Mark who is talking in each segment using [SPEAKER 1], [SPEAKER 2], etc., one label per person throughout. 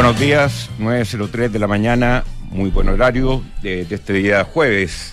[SPEAKER 1] Buenos días, 9:03 de la mañana, muy buen horario de este día jueves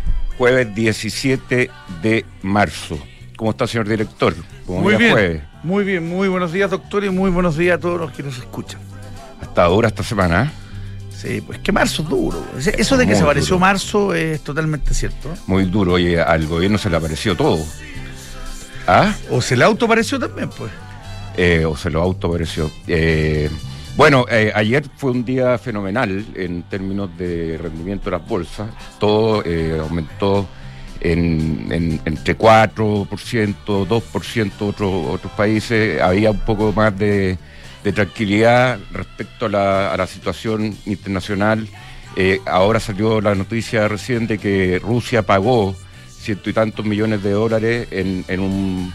[SPEAKER 1] 17 de marzo. ¿Cómo está, señor director?
[SPEAKER 2] Muy bien, jueves. Muy bien, muy buenos días, doctor, y muy buenos días a todos los que nos escuchan.
[SPEAKER 1] Hasta dura esta semana, ¿eh?
[SPEAKER 2] Sí, pues que marzo es duro. Eso de que se apareció marzo es totalmente cierto.
[SPEAKER 1] Muy duro, oye, al gobierno se le apareció todo. ¿Ah?
[SPEAKER 2] O se le autopareció también, pues.
[SPEAKER 1] O se lo autopareció. Bueno, ayer fue un día fenomenal en términos de rendimiento de las bolsas. Todo aumentó entre 4%, 2%, otros países. Había un poco más de tranquilidad respecto a la situación internacional. Ahora salió la noticia recién de que Rusia pagó $100 y tantos millones en un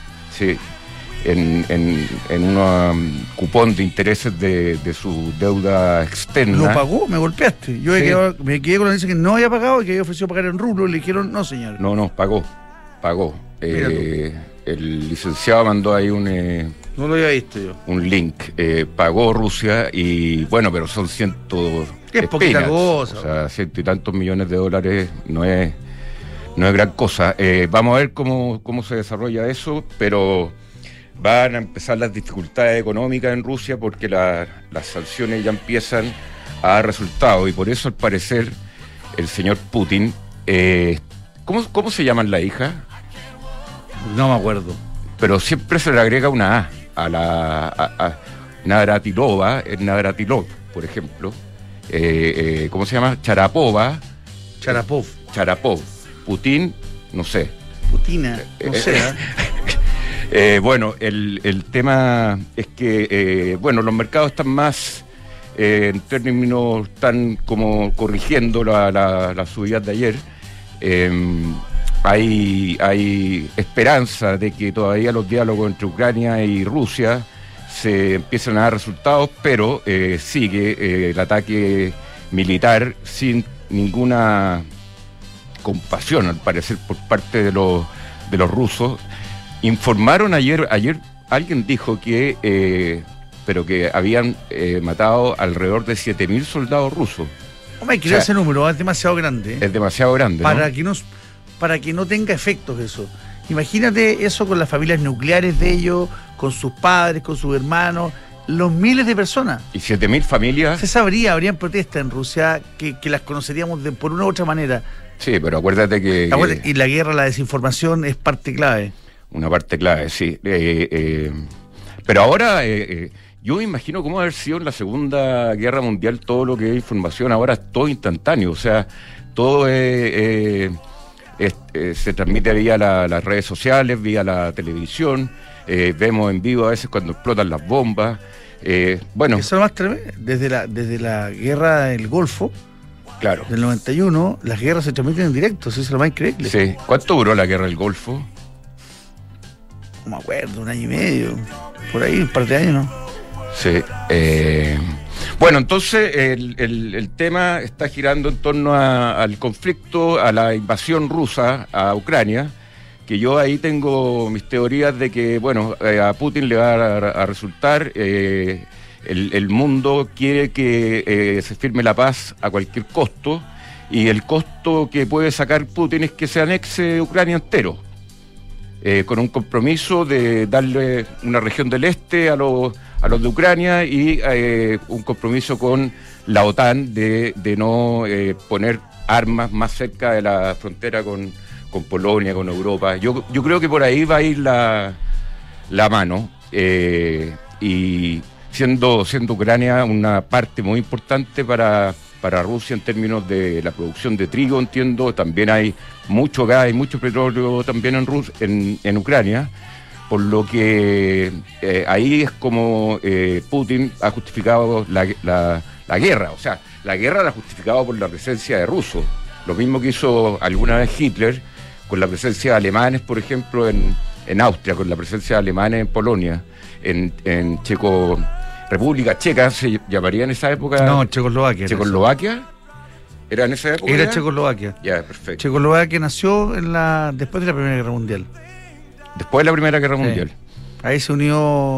[SPEAKER 1] cupón de intereses de su deuda externa.
[SPEAKER 2] ¿Lo pagó? Me golpeaste. Yo me quedé con la noticia que no había pagado y que había ofrecido pagar en rublo y le dijeron, no, señor.
[SPEAKER 1] No, pagó. El licenciado mandó ahí
[SPEAKER 2] no lo había visto yo.
[SPEAKER 1] Un link. Pagó Rusia y bueno, pero son cientos.
[SPEAKER 2] Es poquita cosa.
[SPEAKER 1] O sea, $100 y tantos millones no es gran cosa. Vamos a ver cómo se desarrolla eso, pero van a empezar las dificultades económicas en Rusia porque las sanciones ya empiezan a dar resultados y por eso, al parecer, el señor Putin, ¿cómo se llaman la hija?
[SPEAKER 2] No me acuerdo.
[SPEAKER 1] Pero siempre se le agrega una A a Navratilova, Navratilov, por ejemplo. ¿Cómo se llama? Charapov. Putin, no sé.
[SPEAKER 2] Putina, no sé.
[SPEAKER 1] Bueno, el tema es que, los mercados están más, en términos, están como corrigiendo la subida de ayer. Hay esperanza de que todavía los diálogos entre Ucrania y Rusia se empiecen a dar resultados, pero sigue el ataque militar sin ninguna compasión, al parecer, por parte de los rusos. Informaron ayer alguien dijo que habían matado alrededor de 7.000 soldados rusos.
[SPEAKER 2] Hombre, quiero ese número, es demasiado grande.
[SPEAKER 1] Es demasiado grande,
[SPEAKER 2] para que no tenga efectos eso. Imagínate eso con las familias nucleares de ellos, con sus padres, con sus hermanos, los miles de personas.
[SPEAKER 1] ¿Y 7.000 familias?
[SPEAKER 2] Se sabría, habrían protestas en Rusia que las conoceríamos por una u otra manera.
[SPEAKER 1] Sí, pero acuérdate que...
[SPEAKER 2] Y la guerra, la desinformación es parte clave.
[SPEAKER 1] Una parte clave, sí. Pero ahora, yo me imagino cómo haber sido en la Segunda Guerra Mundial todo lo que es información. Ahora es todo instantáneo, o sea, todo se transmite vía las redes sociales, vía la televisión, vemos en vivo a veces cuando explotan las bombas. Eso
[SPEAKER 2] es lo más tremendo. Desde la guerra del Golfo,
[SPEAKER 1] claro,
[SPEAKER 2] del 91, las guerras se transmiten en directo, eso es lo más increíble.
[SPEAKER 1] Sí. ¿Cuánto duró la guerra del Golfo?
[SPEAKER 2] No me acuerdo, 1 año y medio, por ahí, un par de años, ¿no?
[SPEAKER 1] Sí. Bueno, entonces el tema está girando en torno al conflicto, a la invasión rusa a Ucrania, que yo ahí tengo mis teorías de que, a Putin le va a resultar, el mundo quiere que se firme la paz a cualquier costo, y el costo que puede sacar Putin es que se anexe Ucrania entero. Con un compromiso de darle una región del este a los de Ucrania y un compromiso con la OTAN de no poner armas más cerca de la frontera con Polonia, con Europa. Yo creo que por ahí va a ir la mano, y siendo Ucrania una parte muy importante para Rusia en términos de la producción de trigo, entiendo. También hay mucho gas y mucho petróleo también en Ucrania, por lo que ahí es como Putin ha justificado la guerra. O sea, la guerra la ha justificado por la presencia de rusos. Lo mismo que hizo alguna vez Hitler con la presencia de alemanes, por ejemplo, en Austria, con la presencia de alemanes en Polonia, en República Checa se llamaría en esa época.
[SPEAKER 2] No, Checoslovaquia.
[SPEAKER 1] ¿Checoslovaquia? ¿Era en esa época?
[SPEAKER 2] Era Checoslovaquia.
[SPEAKER 1] Ya, perfecto.
[SPEAKER 2] Checoslovaquia nació después de la Primera Guerra Mundial.
[SPEAKER 1] Después de la Primera Guerra Mundial.
[SPEAKER 2] Ahí se unió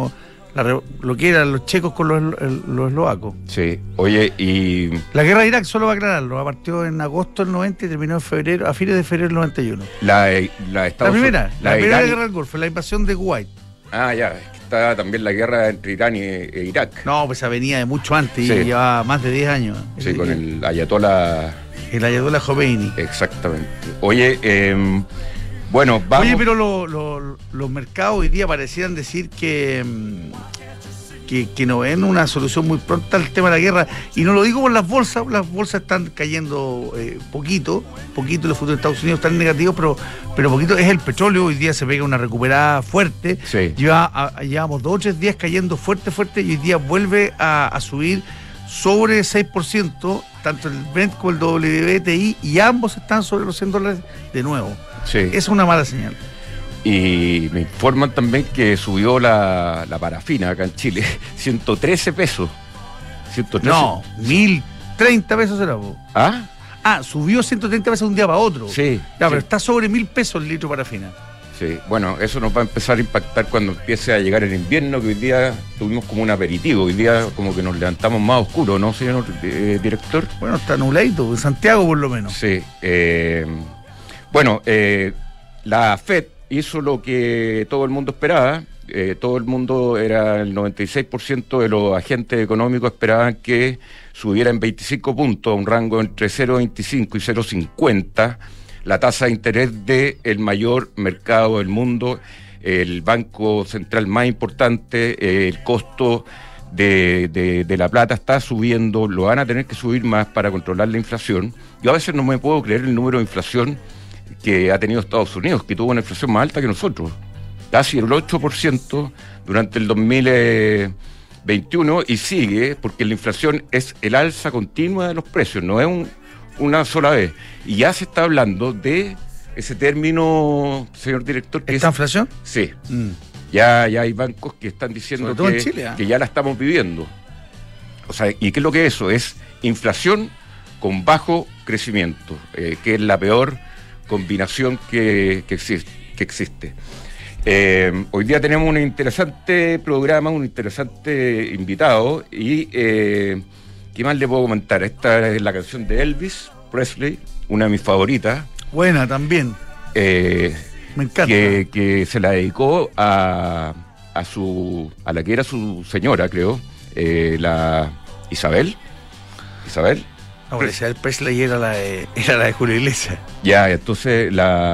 [SPEAKER 2] Lo que eran los checos con los eslovacos.
[SPEAKER 1] Sí, oye, y...
[SPEAKER 2] La guerra de Irak, solo va a aclararlo, partió en agosto del 90 y terminó en febrero, a fines de febrero del 91.
[SPEAKER 1] La
[SPEAKER 2] primera
[SPEAKER 1] Irán...
[SPEAKER 2] guerra del Golfo, la invasión de Kuwait.
[SPEAKER 1] Ah, ya, es que está también la guerra entre Irán e Irak.
[SPEAKER 2] No, pues esa venía de mucho antes, y llevaba más de 10 años.
[SPEAKER 1] Sí, con el ayatollah...
[SPEAKER 2] El ayatollah Khomeini.
[SPEAKER 1] Exactamente. Oye, bueno, vamos...
[SPEAKER 2] Oye, pero los mercados hoy día parecían decir que no ven una solución muy pronta al tema de la guerra, y no lo digo por las bolsas están cayendo poquito, los futuros de Estados Unidos están negativos, pero poquito es el petróleo. Hoy día se pega una recuperada fuerte,
[SPEAKER 1] sí.
[SPEAKER 2] Llevamos 2 o 3 días cayendo fuerte, y hoy día vuelve a subir sobre 6%, tanto el Brent como el WTI, y ambos están sobre los $100 de nuevo.
[SPEAKER 1] Sí.
[SPEAKER 2] Es una mala señal.
[SPEAKER 1] Y me informan también que subió la parafina acá en Chile, 113 pesos. 113.
[SPEAKER 2] No, 1.030 pesos será. Subió 130 pesos de un día para otro.
[SPEAKER 1] Sí.
[SPEAKER 2] Pero está sobre 1.000 pesos el litro de parafina.
[SPEAKER 1] Sí, bueno, eso nos va a empezar a impactar cuando empiece a llegar el invierno, que hoy día tuvimos como un aperitivo, hoy día como que nos levantamos más oscuro, ¿no, señor director?
[SPEAKER 2] Bueno, está nubladito, en Santiago por lo menos.
[SPEAKER 1] Sí. La FED hizo lo que todo el mundo esperaba. Todo el mundo, era el 96% de los agentes económicos esperaban que subiera en 25 puntos, a un rango entre 0,25 y 0,50, la tasa de interés del mayor mercado del mundo, el banco central más importante. El costo de la plata está subiendo, lo van a tener que subir más para controlar la inflación. Yo a veces no me puedo creer el número de inflación que ha tenido Estados Unidos, que tuvo una inflación más alta que nosotros, casi el 8% durante el 2021, y sigue, porque la inflación es el alza continua de los precios, no es una sola vez. Y ya se está hablando de ese término, señor director, que
[SPEAKER 2] ¿esta inflación?
[SPEAKER 1] Sí. Ya hay bancos que están diciendo que ya la estamos viviendo. O sea, ¿y qué es lo que es eso? Es inflación con bajo crecimiento, que es la peor combinación que existe. Hoy día tenemos un interesante programa, un interesante invitado, y ¿qué más le puedo comentar? Esta es la canción de Elvis Presley, una de mis favoritas.
[SPEAKER 2] Buena también.
[SPEAKER 1] Me
[SPEAKER 2] encanta.
[SPEAKER 1] Que se la dedicó a la que era su señora, creo, la Isabel.
[SPEAKER 2] No, Isabel Presley era la de Julio Iglesias.
[SPEAKER 1] Ya, entonces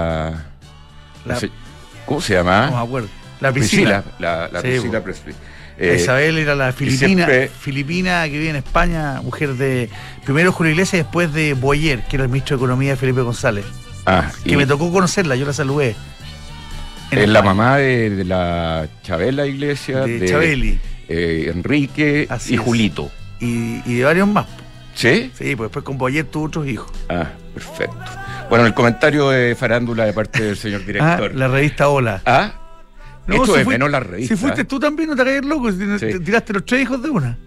[SPEAKER 1] ¿cómo se llama?
[SPEAKER 2] No me acuerdo. La Priscila.
[SPEAKER 1] La Priscila Presley.
[SPEAKER 2] Isabel era la filipina que vive en España, mujer de primero Julio Iglesias y después de Boyer, que era el ministro de Economía de Felipe González. Que me tocó conocerla, yo la saludé.
[SPEAKER 1] Es la mamá de la Chabela Iglesias,
[SPEAKER 2] de Chabeli,
[SPEAKER 1] Enrique y Julito.
[SPEAKER 2] Y de varios más.
[SPEAKER 1] ¿Sí?
[SPEAKER 2] Sí, pues después con Boyer tuvo otros hijos.
[SPEAKER 1] Perfecto. Bueno, el comentario de farándula de parte del señor director.
[SPEAKER 2] La revista Hola.
[SPEAKER 1] No, esto es menos la revista.
[SPEAKER 2] Si fuiste tú también, no te hagas loco, te tiraste los 3 hijos de una.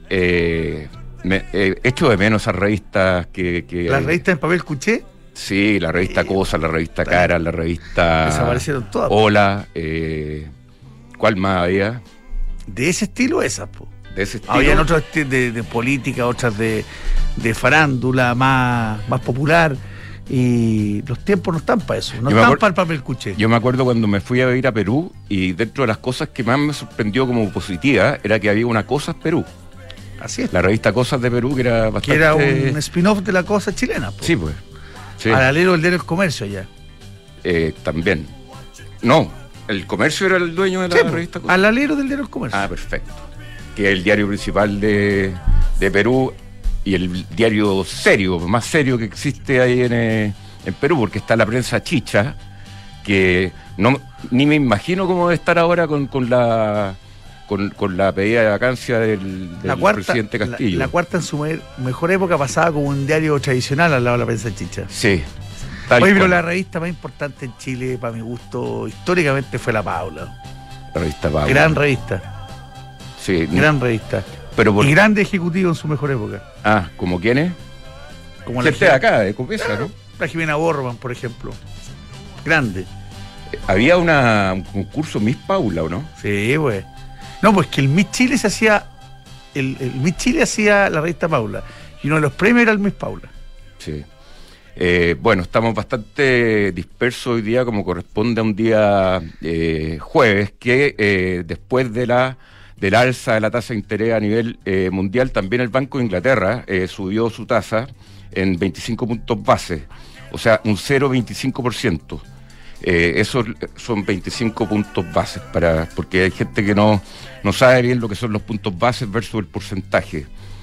[SPEAKER 1] Esto de menos esas revistas que...
[SPEAKER 2] ¿Las revistas en papel cuché?
[SPEAKER 1] Sí, la revista Cosa, la revista Cara, la revista...
[SPEAKER 2] Desaparecieron todas.
[SPEAKER 1] Hola, ¿cuál más había?
[SPEAKER 2] De ese estilo esas, po.
[SPEAKER 1] De ese estilo.
[SPEAKER 2] Habían otras de política, otras de farándula, más popular. Y los tiempos no están para eso, no están para el papel cuché.
[SPEAKER 1] Yo me acuerdo cuando me fui a vivir a Perú, y dentro de las cosas que más me sorprendió como positiva era que había una Cosas Perú.
[SPEAKER 2] Así es.
[SPEAKER 1] La revista Cosas de Perú, que era bastante...
[SPEAKER 2] Que era un spin-off de la Cosa chilena, po.
[SPEAKER 1] Sí, pues. Sí.
[SPEAKER 2] Al alero del diario El Comercio ya.
[SPEAKER 1] También. No, El Comercio era el dueño de la revista Cosas.
[SPEAKER 2] Al alero del diario El Comercio.
[SPEAKER 1] Perfecto. Que es el diario principal de Perú, y el diario más serio que existe ahí en Perú, porque está la prensa chicha, que ni me imagino cómo debe estar ahora con la pedida de vacancia del presidente Castillo.
[SPEAKER 2] La cuarta en su mejor época pasaba como un diario tradicional al lado de la prensa chicha.
[SPEAKER 1] Sí.
[SPEAKER 2] Oye, pero la revista más importante en Chile, para mi gusto, históricamente fue La Paula.
[SPEAKER 1] La revista Paula.
[SPEAKER 2] Gran revista.
[SPEAKER 1] Sí.
[SPEAKER 2] Gran revista. Y grande ejecutivo en su mejor época.
[SPEAKER 1] ¿Como quiénes?
[SPEAKER 2] Como
[SPEAKER 1] gente de acá, de Copesa, ¿no?
[SPEAKER 2] La Jimena Borban, por ejemplo. Grande.
[SPEAKER 1] Había un concurso Miss Paula, ¿o no?
[SPEAKER 2] Sí, güey. No, pues que el Miss Chile se hacía, el Miss Chile hacía la revista Paula, y uno de los premios era el Miss Paula.
[SPEAKER 1] Sí. Bueno, estamos bastante dispersos hoy día, como corresponde a un día jueves, que después del alza de la tasa de interés a nivel mundial, también el Banco de Inglaterra subió su tasa en 25 puntos base, o sea, un 0,25%. Esos son 25 puntos bases, porque hay gente que no sabe bien lo que son los puntos bases versus el porcentaje.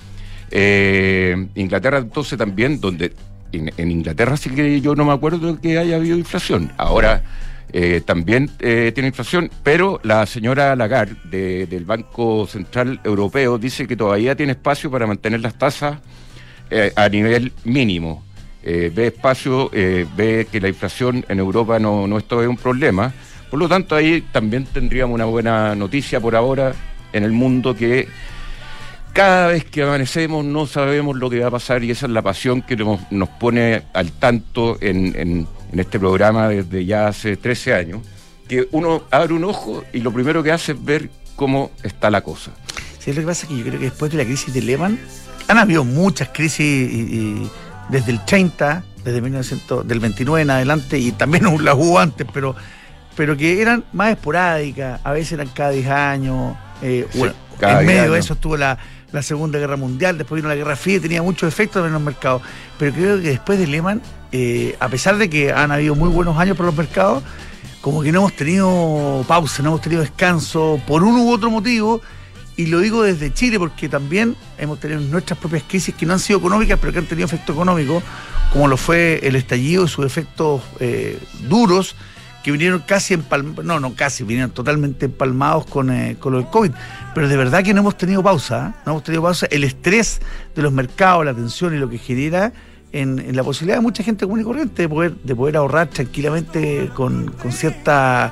[SPEAKER 1] Inglaterra entonces también, donde en Inglaterra sí que yo no me acuerdo que haya habido inflación. Ahora también tiene inflación, pero la señora Lagarde del Banco Central Europeo dice que todavía tiene espacio para mantener las tasas a nivel mínimo. Ve espacio, ve que la inflación en Europa no es todavía un problema. Por lo tanto, ahí también tendríamos una buena noticia por ahora en el mundo, que cada vez que amanecemos no sabemos lo que va a pasar, y esa es la pasión que nos pone al tanto en este programa desde ya hace 13 años, que uno abre un ojo y lo primero que hace es ver cómo está la cosa.
[SPEAKER 2] Sí, lo que pasa es que yo creo que después de la crisis de Lehman han habido muchas crisis y desde el 30, desde 1900, del 29 en adelante, y también las hubo antes, pero que eran más esporádicas, a veces eran cada 10 años, bueno, en medio de eso estuvo la Segunda Guerra Mundial, después vino la Guerra Fría, tenía muchos efectos en los mercados, pero creo que después de Lehman, a pesar de que han habido muy buenos años para los mercados, como que no hemos tenido pausa, no hemos tenido descanso, por uno u otro motivo. Y lo digo desde Chile porque también hemos tenido nuestras propias crisis que no han sido económicas, pero que han tenido efecto económico, como lo fue el estallido y sus efectos duros, que vinieron casi vinieron totalmente empalmados con lo del COVID. Pero de verdad que no hemos tenido pausa, ¿eh? No hemos tenido pausa. El estrés de los mercados, la tensión y lo que genera en la posibilidad de mucha gente común y corriente de poder ahorrar tranquilamente con cierta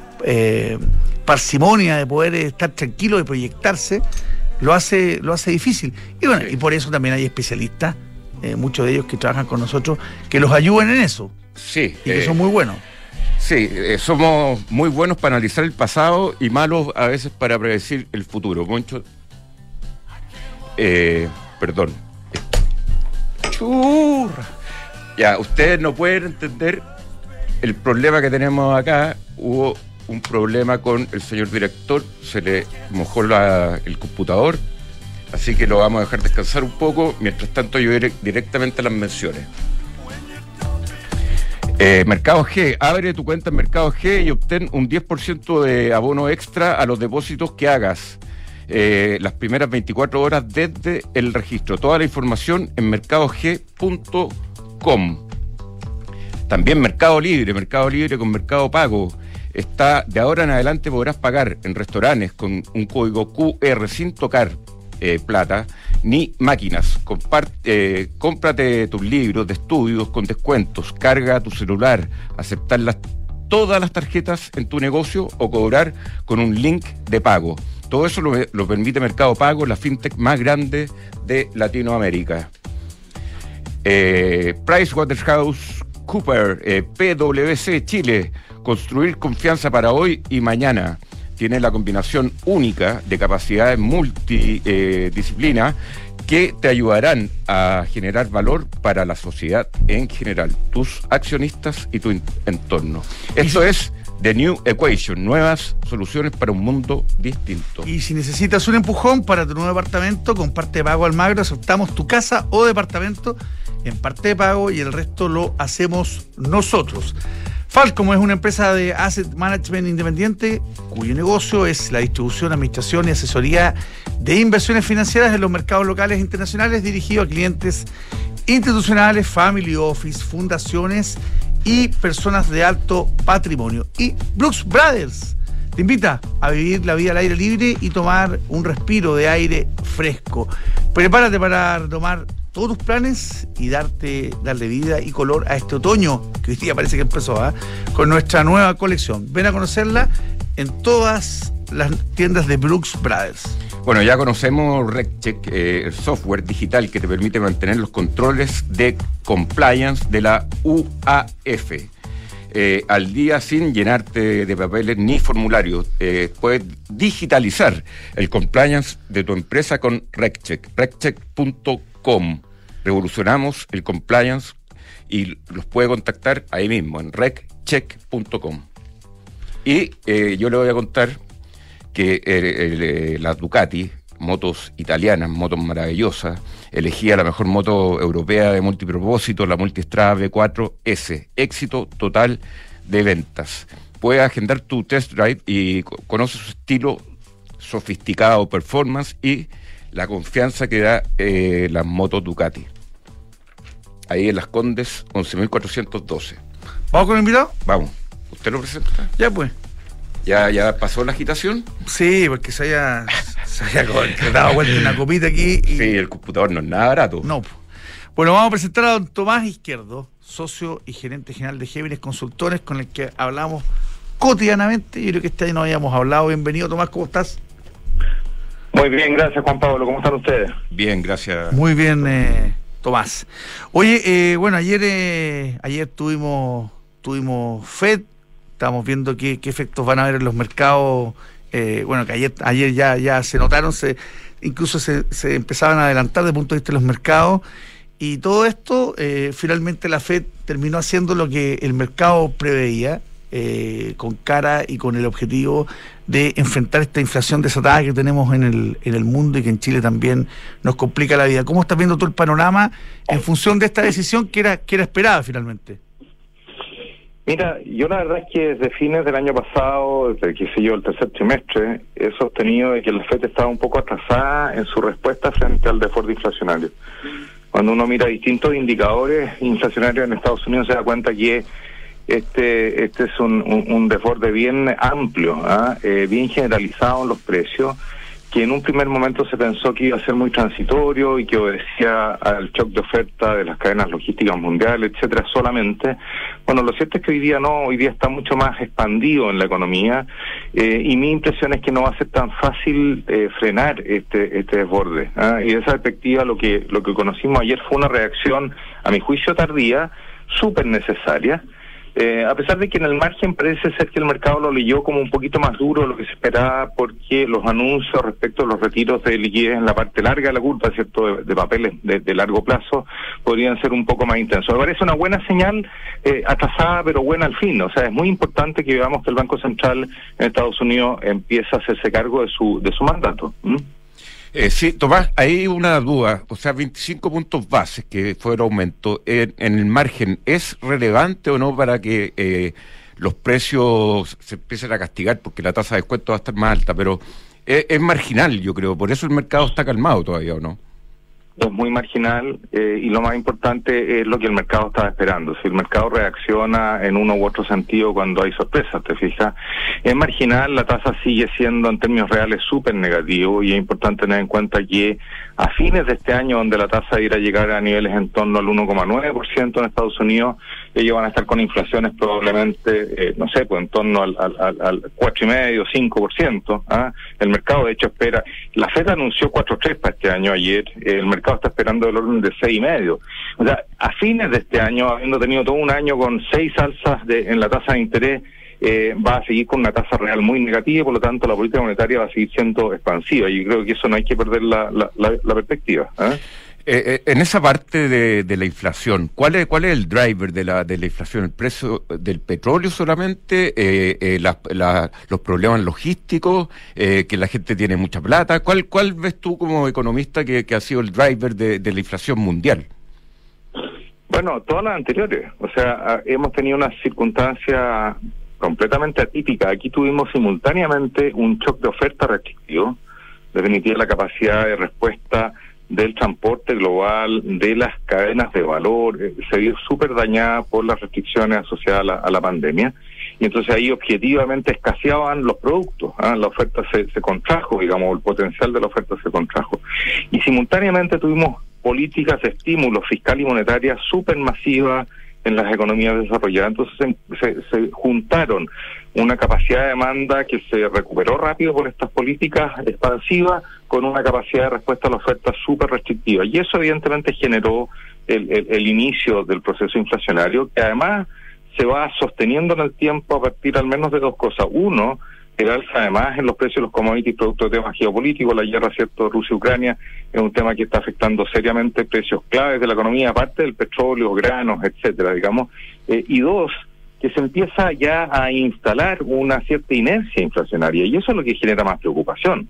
[SPEAKER 2] parsimonia, de poder estar tranquilo, de proyectarse, lo hace difícil. Y bueno, y por eso también hay especialistas, muchos de ellos que trabajan con nosotros, que los ayudan en eso.
[SPEAKER 1] Sí.
[SPEAKER 2] Y que son muy buenos.
[SPEAKER 1] Sí, somos muy buenos para analizar el pasado y malos a veces para predecir el futuro. Moncho, perdón. Churra. Ya, ustedes no pueden entender el problema que tenemos acá. Hubo un problema con el señor director, se le mojó el computador, así que lo vamos a dejar descansar un poco. Mientras tanto, yo iré directamente a las menciones. Mercado G, abre tu cuenta en Mercado G y obtén un 10% de abono extra a los depósitos que hagas las primeras 24 horas desde el registro. Toda la información en mercadog.com. También Mercado Libre con Mercado Pago. De ahora en adelante podrás pagar en restaurantes con un código QR sin tocar plata ni máquinas. Cómprate tus libros de estudios con descuentos, carga tu celular, aceptar todas las tarjetas en tu negocio o cobrar con un link de pago. Todo eso lo permite Mercado Pago, la fintech más grande de Latinoamérica. PricewaterhouseCoopers, PwC Chile, construir confianza para hoy y mañana. Tiene la combinación única de capacidades multidisciplina que te ayudarán a generar valor para la sociedad en general, tus accionistas y tu entorno. Esto es The New Equation, nuevas soluciones para un mundo distinto.
[SPEAKER 2] Y si necesitas un empujón para tu nuevo departamento, con Parte de Pago Almagro aceptamos tu casa o departamento en parte de pago y el resto lo hacemos nosotros. Falcom es una empresa de asset management independiente cuyo negocio es la distribución, administración y asesoría de inversiones financieras en los mercados locales e internacionales, dirigido a clientes institucionales, family office, fundaciones y personas de alto patrimonio. Y Brooks Brothers te invita a vivir la vida al aire libre y tomar un respiro de aire fresco. Prepárate para retomar todos tus planes y darle vida y color a este otoño, que hoy día parece que empezó, con nuestra nueva colección. Ven a conocerla en todas las tiendas de Brooks Brothers.
[SPEAKER 1] Bueno, ya conocemos RecCheck, el software digital que te permite mantener los controles de compliance de la UAF. al día sin llenarte de papeles ni formularios. Puedes digitalizar el compliance de tu empresa con RecCheck, reccheck.com. Revolucionamos el compliance y los puede contactar ahí mismo, en reccheck.com. Y yo le voy a contar que las Ducati, motos italianas, motos maravillosas, elegía la mejor moto europea de multipropósito, la Multistrada V4S, éxito total de ventas. Puedes agendar tu test drive y conoce su estilo sofisticado, performance y la confianza que da las motos Ducati. Ahí en Las Condes, 11.412.
[SPEAKER 2] ¿Vamos con el invitado?
[SPEAKER 1] Vamos. ¿Usted lo presenta?
[SPEAKER 2] Ya pues.
[SPEAKER 1] ¿Ya pasó la agitación?
[SPEAKER 2] Sí, porque se haya dado vuelta una copita aquí.
[SPEAKER 1] Sí, el computador no es nada barato.
[SPEAKER 2] No. Bueno, vamos a presentar a don Tomás Izquierdo, socio y gerente general de Géminis Consultores, con el que hablamos cotidianamente. Yo creo que este año no habíamos hablado. Bienvenido, Tomás, ¿cómo estás?
[SPEAKER 3] Muy bien, gracias, Juan Pablo. ¿Cómo están ustedes?
[SPEAKER 1] Bien, gracias.
[SPEAKER 2] Muy bien, Tomás. Oye, bueno, ayer tuvimos FED. Estamos viendo qué efectos van a haber en los mercados. Bueno, que ayer ya se notaron, incluso se empezaban a adelantar desde el punto de vista de los mercados. Y todo esto, finalmente la FED terminó haciendo lo que el mercado preveía, con cara y con el objetivo de enfrentar esta inflación desatada que tenemos en el mundo y que en Chile también nos complica la vida. ¿Cómo estás viendo tú el panorama en función de esta decisión que era esperada finalmente?
[SPEAKER 3] Mira, yo la verdad es que desde fines del año pasado, desde el tercer trimestre, he sostenido de que la FED estaba un poco atrasada en su respuesta frente al default inflacionario. Cuando uno mira distintos indicadores inflacionarios en Estados Unidos se da cuenta que este es un default bien amplio, bien generalizado en los precios, que en un primer momento se pensó que iba a ser muy transitorio y que obedecía al shock de oferta de las cadenas logísticas mundiales, etcétera, solamente. Bueno, lo cierto es que hoy día está mucho más expandido en la economía, y mi impresión es que no va a ser tan fácil frenar este desborde, y de esa perspectiva lo que conocimos ayer fue una reacción, a mi juicio tardía, súper necesaria. A pesar de que en el margen parece ser que el mercado lo leyó como un poquito más duro de lo que se esperaba, porque los anuncios respecto a los retiros de liquidez en la parte larga de la curva, ¿cierto?, de papeles de largo plazo, podrían ser un poco más intensos. Me parece una buena señal, atrasada pero buena al fin. O sea, es muy importante que veamos que el Banco Central en Estados Unidos empieza a hacerse cargo de su mandato.
[SPEAKER 1] Sí, Tomás, hay una duda, o sea, 25 puntos bases que fue el aumento en el margen, ¿es relevante o no para que los precios se empiecen a castigar porque la tasa de descuento va a estar más alta? Pero es marginal, yo creo, por eso el mercado está calmado todavía, ¿o no?
[SPEAKER 3] Es muy marginal, y lo más importante es lo que el mercado estaba esperando. Si el mercado reacciona en uno u otro sentido cuando hay sorpresas, ¿te fijas? Es marginal, la tasa sigue siendo en términos reales súper negativo, y es importante tener en cuenta que a fines de este año, donde la tasa irá a llegar a niveles en torno al 1,9% en Estados Unidos, ellos van a estar con inflaciones probablemente, no sé, pues en torno al 4,5%, 5%. El mercado de hecho espera, la FED anunció 4,3 para este año ayer, el mercado está esperando el orden de 6,5. O sea, a fines de este año, habiendo tenido todo un año con 6 alzas en la tasa de interés, va a seguir con una tasa real muy negativa, y por lo tanto la política monetaria va a seguir siendo expansiva. Y yo creo que eso no hay que perder la perspectiva.
[SPEAKER 1] En esa parte de la inflación, ¿cuál es el driver de la inflación? ¿El precio del petróleo solamente? ¿Los problemas logísticos? ¿Que la gente tiene mucha plata? ¿Cuál ves tú como economista que ha sido el driver de la inflación mundial?
[SPEAKER 3] Bueno, todas las anteriores. O sea, hemos tenido una circunstancia completamente atípica. Aquí tuvimos simultáneamente un shock de oferta restrictivo, definitiva la capacidad de respuesta del transporte global, de las cadenas de valor, se vio súper dañada por las restricciones asociadas a la pandemia, y entonces ahí objetivamente escaseaban los productos, la oferta se contrajo, digamos, el potencial de la oferta se contrajo, y simultáneamente tuvimos políticas de estímulo fiscal y monetaria súper masivas en las economías desarrolladas. Entonces se juntaron una capacidad de demanda que se recuperó rápido por estas políticas expansivas con una capacidad de respuesta a la oferta súper restrictiva. Y eso evidentemente generó el inicio del proceso inflacionario, que además se va sosteniendo en el tiempo a partir al menos de dos cosas. Uno, el alza además en los precios de los commodities producto de temas geopolíticos, la guerra, ¿cierto?, Rusia-Ucrania, es un tema que está afectando seriamente precios claves de la economía, aparte del petróleo, granos, etcétera, digamos. Y dos, que se empieza ya a instalar una cierta inercia inflacionaria, y eso es lo que genera más preocupación.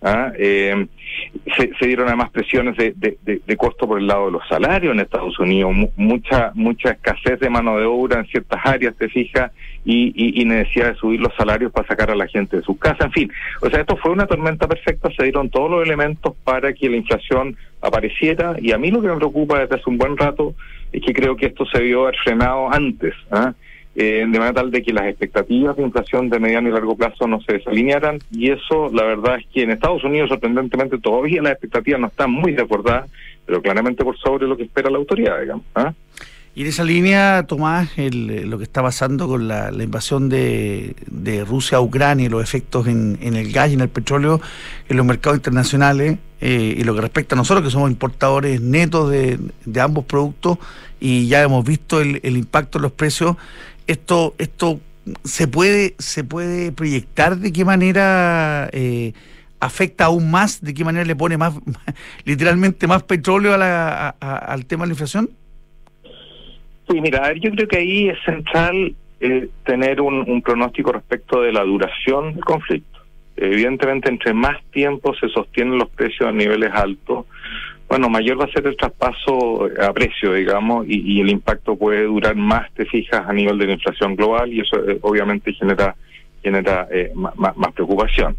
[SPEAKER 3] Se dieron además presiones de costo por el lado de los salarios en Estados Unidos, mucha escasez de mano de obra en ciertas áreas, te fijas, y necesidad de subir los salarios para sacar a la gente de sus casas, en fin. O sea, esto fue una tormenta perfecta, se dieron todos los elementos para que la inflación apareciera, y a mí lo que me preocupa desde hace un buen rato es que creo que esto se debió haber frenado antes, de manera tal de que las expectativas de inflación de mediano y largo plazo no se desalinearan, y eso la verdad es que en Estados Unidos sorprendentemente todavía las expectativas no están muy desbordadas, pero claramente por sobre lo que espera la autoridad, digamos.
[SPEAKER 2] Y en esa línea, Tomás, lo que está pasando con la invasión de Rusia a Ucrania y los efectos en el gas y en el petróleo en los mercados internacionales, y lo que respecta a nosotros, que somos importadores netos de ambos productos, y ya hemos visto el impacto en los precios. Esto se puede proyectar de qué manera afecta aún más, de qué manera le pone más literalmente más petróleo al tema de la inflación.
[SPEAKER 3] Sí, mira, yo creo que ahí es central tener un pronóstico respecto de la duración del conflicto. Evidentemente, entre más tiempo se sostienen los precios a niveles altos, bueno, mayor va a ser el traspaso a precio, digamos, y el impacto puede durar más, te fijas, a nivel de la inflación global, y eso obviamente genera más preocupación.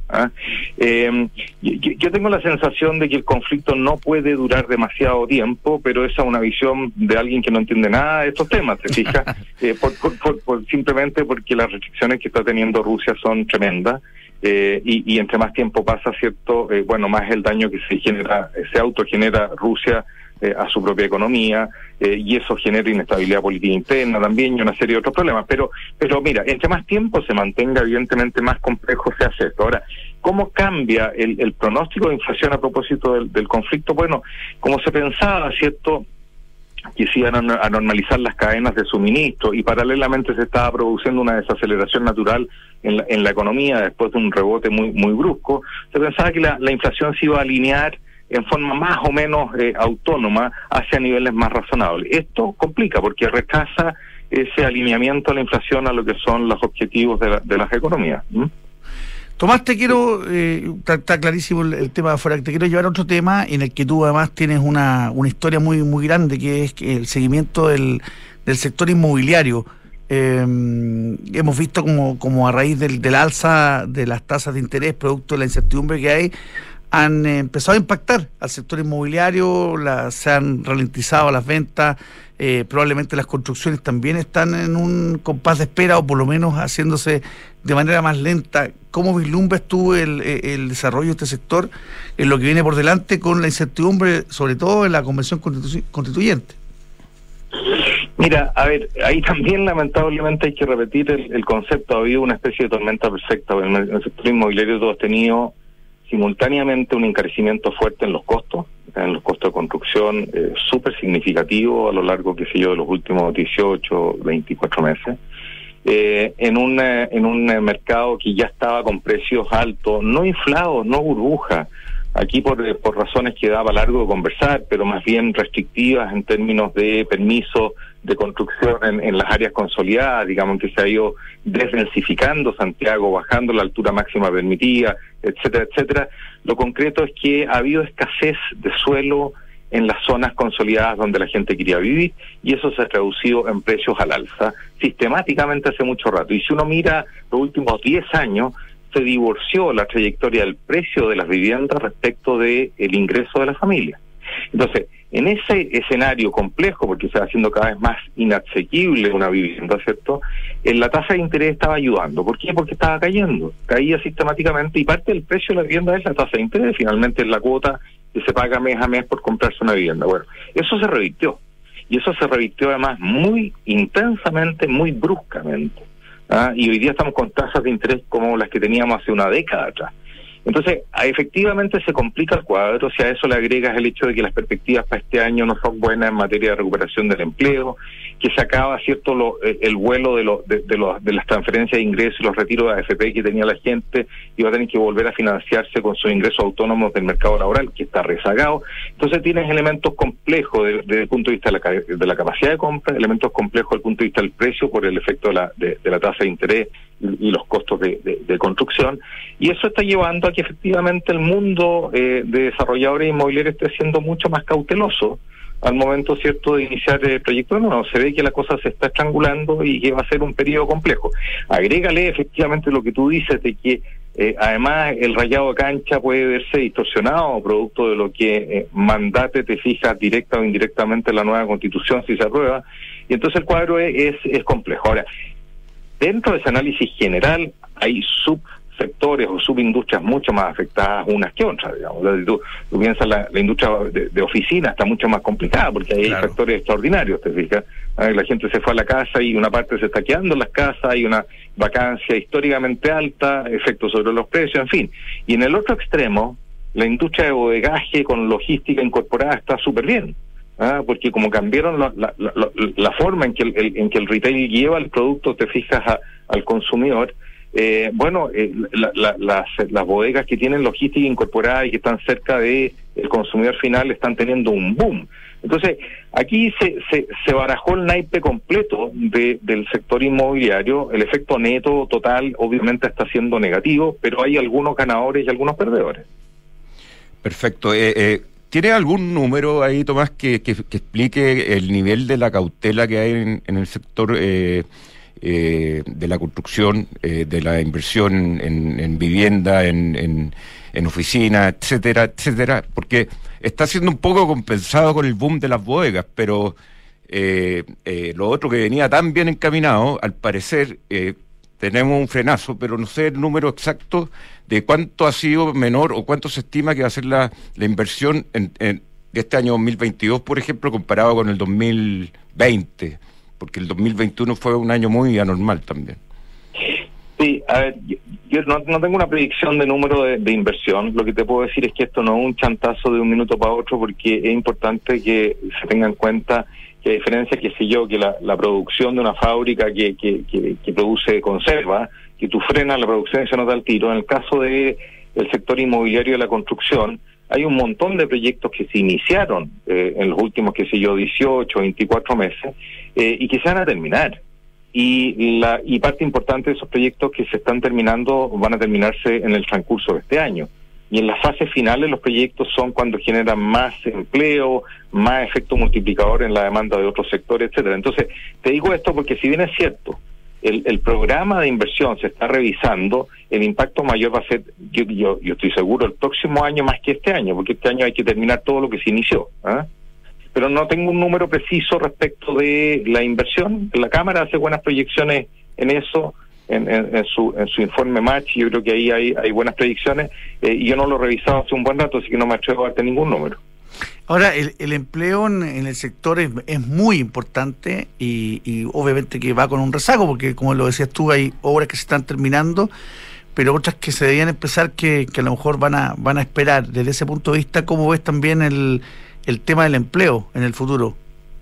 [SPEAKER 3] Yo tengo la sensación de que el conflicto no puede durar demasiado tiempo, pero esa es una visión de alguien que no entiende nada de estos temas, ¿te fijas? Simplemente porque las restricciones que está teniendo Rusia son tremendas, y entre más tiempo pasa, ¿cierto? Más el daño que se autogenera Rusia a su propia economía, y eso genera inestabilidad política interna también y una serie de otros problemas. Pero mira, entre más tiempo se mantenga, evidentemente más complejo se hace esto. Ahora, ¿cómo cambia el pronóstico de inflación a propósito del conflicto? Bueno, como se pensaba, ¿cierto?, que se iban a normalizar las cadenas de suministro, y paralelamente se estaba produciendo una desaceleración natural en la economía después de un rebote muy brusco, se pensaba que la inflación se iba a alinear en forma más o menos autónoma hacia niveles más razonables. Esto complica porque retrasa ese alineamiento a la inflación a lo que son los objetivos de las economías.
[SPEAKER 2] Tomás, te quiero, está clarísimo el tema de afuera, te quiero llevar a otro tema en el que tú además tienes una historia muy grande, que es el seguimiento del sector inmobiliario. Hemos visto como a raíz del alza de las tasas de interés, producto de la incertidumbre que hay, han empezado a impactar al sector inmobiliario, se han ralentizado las ventas, probablemente las construcciones también están en un compás de espera, o por lo menos haciéndose de manera más lenta. ¿Cómo vislumbras tú el desarrollo de este sector en lo que viene por delante, con la incertidumbre, sobre todo en la convención constituyente?
[SPEAKER 3] Mira, a ver, ahí también lamentablemente hay que repetir el concepto. Ha habido una especie de tormenta perfecta. En el sector inmobiliario tú has tenido simultáneamente un encarecimiento fuerte en los costos de construcción, súper significativo a lo largo, qué sé yo, de los últimos 18, 24 meses. En un mercado que ya estaba con precios altos, no inflados, no burbuja, aquí por razones que daba largo de conversar, pero más bien restrictivas en términos de permisos de construcción en las áreas consolidadas, digamos, que se ha ido desdensificando Santiago, bajando la altura máxima permitida, etcétera, etcétera. Lo concreto es que ha habido escasez de suelo en las zonas consolidadas donde la gente quería vivir, y eso se ha traducido en precios al alza sistemáticamente hace mucho rato. Y si uno mira los últimos 10 años, se divorció la trayectoria del precio de las viviendas respecto del ingreso de la familia. Entonces, en ese escenario complejo, porque se va haciendo cada vez más inasequible una vivienda, ¿cierto?, la tasa de interés estaba ayudando. ¿Por qué? Porque estaba cayendo, caía sistemáticamente, y parte del precio de la vivienda es la tasa de interés, finalmente es la cuota que se paga mes a mes por comprarse una vivienda. Bueno, eso se revirtió, y eso se revirtió además muy intensamente, muy bruscamente. Y hoy día estamos con tasas de interés como las que teníamos hace una década atrás. Entonces, efectivamente se complica el cuadro si a eso le agregas el hecho de que las perspectivas para este año no son buenas en materia de recuperación del empleo, que se acaba, ¿cierto?, el vuelo de las transferencias de ingresos y los retiros de AFP que tenía la gente, y va a tener que volver a financiarse con sus ingresos autónomos del mercado laboral, que está rezagado. Entonces tienes elementos complejos desde el punto de vista de la capacidad de compra, elementos complejos desde el punto de vista del precio por el efecto de la tasa de interés y los costos de construcción, y eso está llevando a que efectivamente el mundo de desarrolladores inmobiliarios esté siendo mucho más cauteloso al momento, ¿cierto?, de iniciar el proyecto. No, se ve que la cosa se está estrangulando y que va a ser un periodo complejo. Agrégale efectivamente lo que tú dices de que además el rayado de cancha puede verse distorsionado producto de lo que mandate, te fijas, directa o indirectamente la nueva Constitución si se aprueba, y entonces el cuadro es complejo. Ahora, dentro de ese análisis general hay subsectores o subindustrias mucho más afectadas unas que otras, digamos. Tú piensas la industria de oficina está mucho más complicada porque hay factores extraordinarios, te fijas. La gente se fue a la casa y una parte se está quedando en las casas, hay una vacancia históricamente alta, efectos sobre los precios, en fin. Y en el otro extremo, la industria de bodegaje con logística incorporada está súper bien. Porque como cambiaron la forma en que el retail lleva el producto, te fijas, al consumidor, las bodegas que tienen logística incorporada y que están cerca de el consumidor final están teniendo un boom. Entonces, aquí se barajó el naipe completo del sector inmobiliario. El efecto neto total obviamente está siendo negativo, pero hay algunos ganadores y algunos perdedores.
[SPEAKER 1] Perfecto. ¿Tiene algún número ahí, Tomás, que explique el nivel de la cautela que hay en el sector de la construcción, de la inversión en vivienda, en oficina, etcétera, etcétera? Porque está siendo un poco compensado con el boom de las bodegas, pero lo otro que venía tan bien encaminado, al parecer tenemos un frenazo, pero no sé el número exacto de cuánto ha sido menor o cuánto se estima que va a ser la inversión de este año 2022, por ejemplo, comparado con el 2020, porque el 2021 fue un año muy anormal también.
[SPEAKER 3] Sí, a ver, yo no tengo una predicción de número de inversión. Lo que te puedo decir es que esto no es un chantazo de un minuto para otro, porque es importante que se tenga en cuenta que a diferencia, qué sé yo, que la producción de una fábrica que produce conserva, que tú frenas la producción y se nota al tiro. En el caso del sector inmobiliario de la construcción, hay un montón de proyectos que se iniciaron en los últimos, qué sé yo, 18, 24 meses, y que se van a terminar. Y parte importante de esos proyectos que se están terminando van a terminarse en el transcurso de este año. Y en las fases finales los proyectos son cuando generan más empleo, más efecto multiplicador en la demanda de otros sectores, etcétera. Entonces, te digo esto porque si bien es cierto, el programa de inversión se está revisando, el impacto mayor va a ser, yo estoy seguro, el próximo año más que este año, porque este año hay que terminar todo lo que se inició. Pero no tengo un número preciso respecto de la inversión. La Cámara hace buenas proyecciones en eso, en su informe Match. Yo creo que ahí hay buenas predicciones, y yo no lo he revisado hace un buen rato, así que no me atrevo a darte ningún número.
[SPEAKER 2] Ahora, el empleo en el sector es muy importante y obviamente que va con un rezago, porque como lo decías tú, hay obras que se están terminando, pero otras que se debían empezar que a lo mejor van a esperar. Desde ese punto de vista, ¿cómo ves también el tema del empleo en el futuro?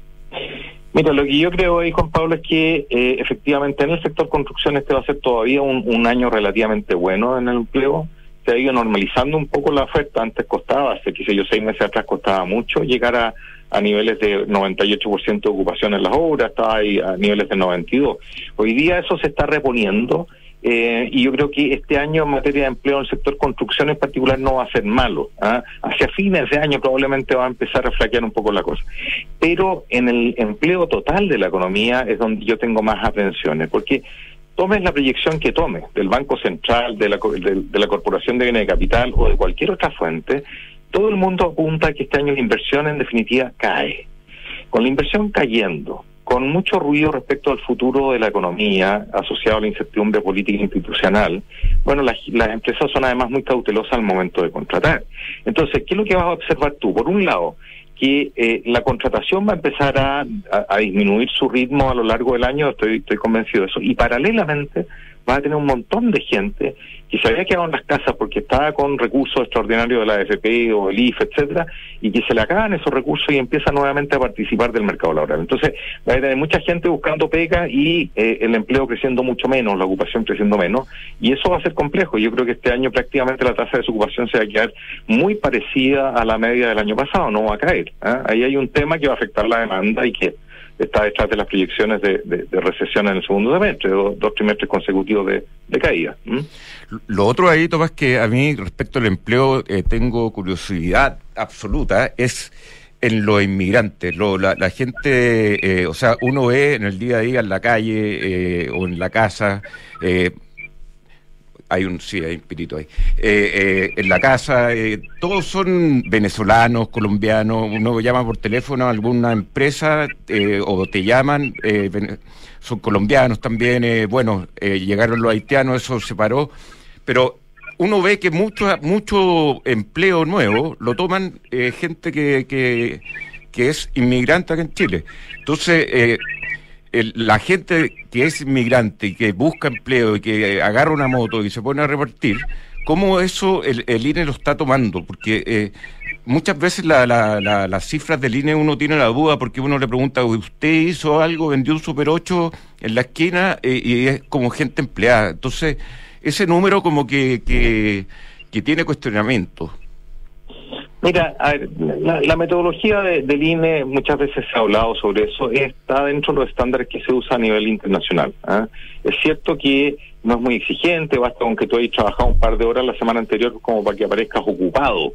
[SPEAKER 3] Mira, lo que yo creo ahí, Juan Pablo, es que efectivamente en el sector construcción este va a ser todavía un año relativamente bueno en el empleo. Se ha ido normalizando un poco la oferta. Antes costaba, hace 6 meses atrás costaba mucho llegar a niveles de 98% de ocupación en las obras, estaba ahí a niveles de 92%. Hoy día eso se está reponiendo, y yo creo que este año en materia de empleo en el sector construcción en particular no va a ser malo. Hacia fines de año probablemente va a empezar a flaquear un poco la cosa. Pero en el empleo total de la economía es donde yo tengo más aprensiones, porque tomes la proyección que tomes, del Banco Central, de la Corporación de Bienes de Capital o de cualquier otra fuente, todo el mundo apunta a que este año la inversión en definitiva cae. Con la inversión cayendo, con mucho ruido respecto al futuro de la economía asociado a la incertidumbre política institucional, bueno, las empresas son además muy cautelosas al momento de contratar. Entonces, ¿qué es lo que vas a observar tú? Por un lado, que la contratación va a empezar a disminuir su ritmo a lo largo del año, estoy convencido de eso, y paralelamente vas a tener un montón de gente que se había quedado en las casas porque estaba con recursos extraordinarios de la AFP o el IFE, etcétera, y que se le acaban esos recursos y empieza nuevamente a participar del mercado laboral. Entonces, va a tener mucha gente buscando pega y el empleo creciendo mucho menos, la ocupación creciendo menos, y eso va a ser complejo. Yo creo que este año prácticamente la tasa de desocupación se va a quedar muy parecida a la media del año pasado, no va a caer. Ahí hay un tema que va a afectar la demanda y que está detrás de las proyecciones de recesión en el segundo semestre, dos trimestres consecutivos de caída.
[SPEAKER 1] Lo otro ahí, Tomás, que a mí respecto al empleo tengo curiosidad absoluta, es en los inmigrantes. La gente, o sea, uno ve en el día a día en la calle o en la casa, hay un pirito ahí, en la casa, todos son venezolanos, colombianos, uno llama por teléfono a alguna empresa o te llaman, son colombianos también, llegaron los haitianos, eso se paró, pero uno ve que mucho empleo nuevo lo toman gente que es inmigrante acá en Chile. Entonces, la gente que es inmigrante y que busca empleo y que agarra una moto y se pone a repartir, ¿cómo eso el INE lo está tomando? Porque muchas veces las cifras del INE uno tiene la duda porque uno le pregunta, ¿usted hizo algo, vendió un Super 8 en la esquina? Y es como gente empleada. Entonces, ese número como que tiene cuestionamiento.
[SPEAKER 3] Mira, a ver, la metodología del INE, muchas veces se ha hablado sobre eso, está dentro de los estándares que se usa a nivel internacional. Es cierto que no es muy exigente, basta con que tú hayas trabajado un par de horas la semana anterior como para que aparezcas ocupado,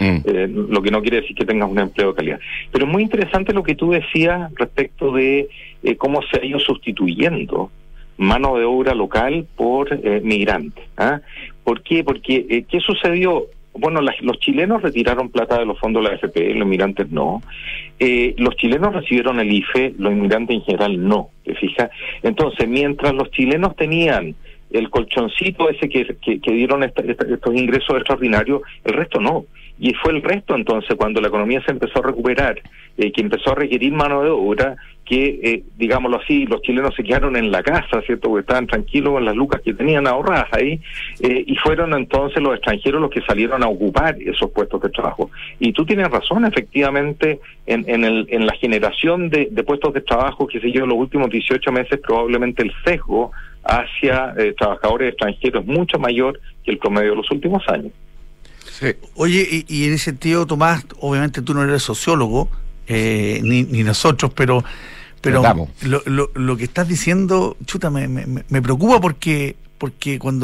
[SPEAKER 3] lo que no quiere decir que tengas un empleo de calidad. Pero es muy interesante lo que tú decías respecto de cómo se ha ido sustituyendo mano de obra local por migrantes. ¿Por qué? Porque, ¿qué sucedió? Bueno, los chilenos retiraron plata de los fondos de la AFP, los inmigrantes no. Los chilenos recibieron el IFE, los inmigrantes en general no, ¿te fijas? Entonces, mientras los chilenos tenían el colchoncito ese que dieron estos ingresos extraordinarios, el resto no. Y fue el resto entonces cuando la economía se empezó a recuperar, que empezó a requerir mano de obra, que digámoslo así, los chilenos se quedaron en la casa, ¿cierto? Porque estaban tranquilos con las lucas que tenían ahorradas ahí, y fueron entonces los extranjeros los que salieron a ocupar esos puestos de trabajo. Y tú tienes razón, efectivamente, en la generación de puestos de trabajo, que sé yo, en los últimos 18 meses probablemente el sesgo hacia trabajadores extranjeros es mucho mayor que el promedio de los últimos años.
[SPEAKER 2] Sí. Oye, y en ese sentido, Tomás, obviamente tú no eres sociólogo, ni nosotros, pero lo que estás diciendo, chuta, me preocupa porque cuando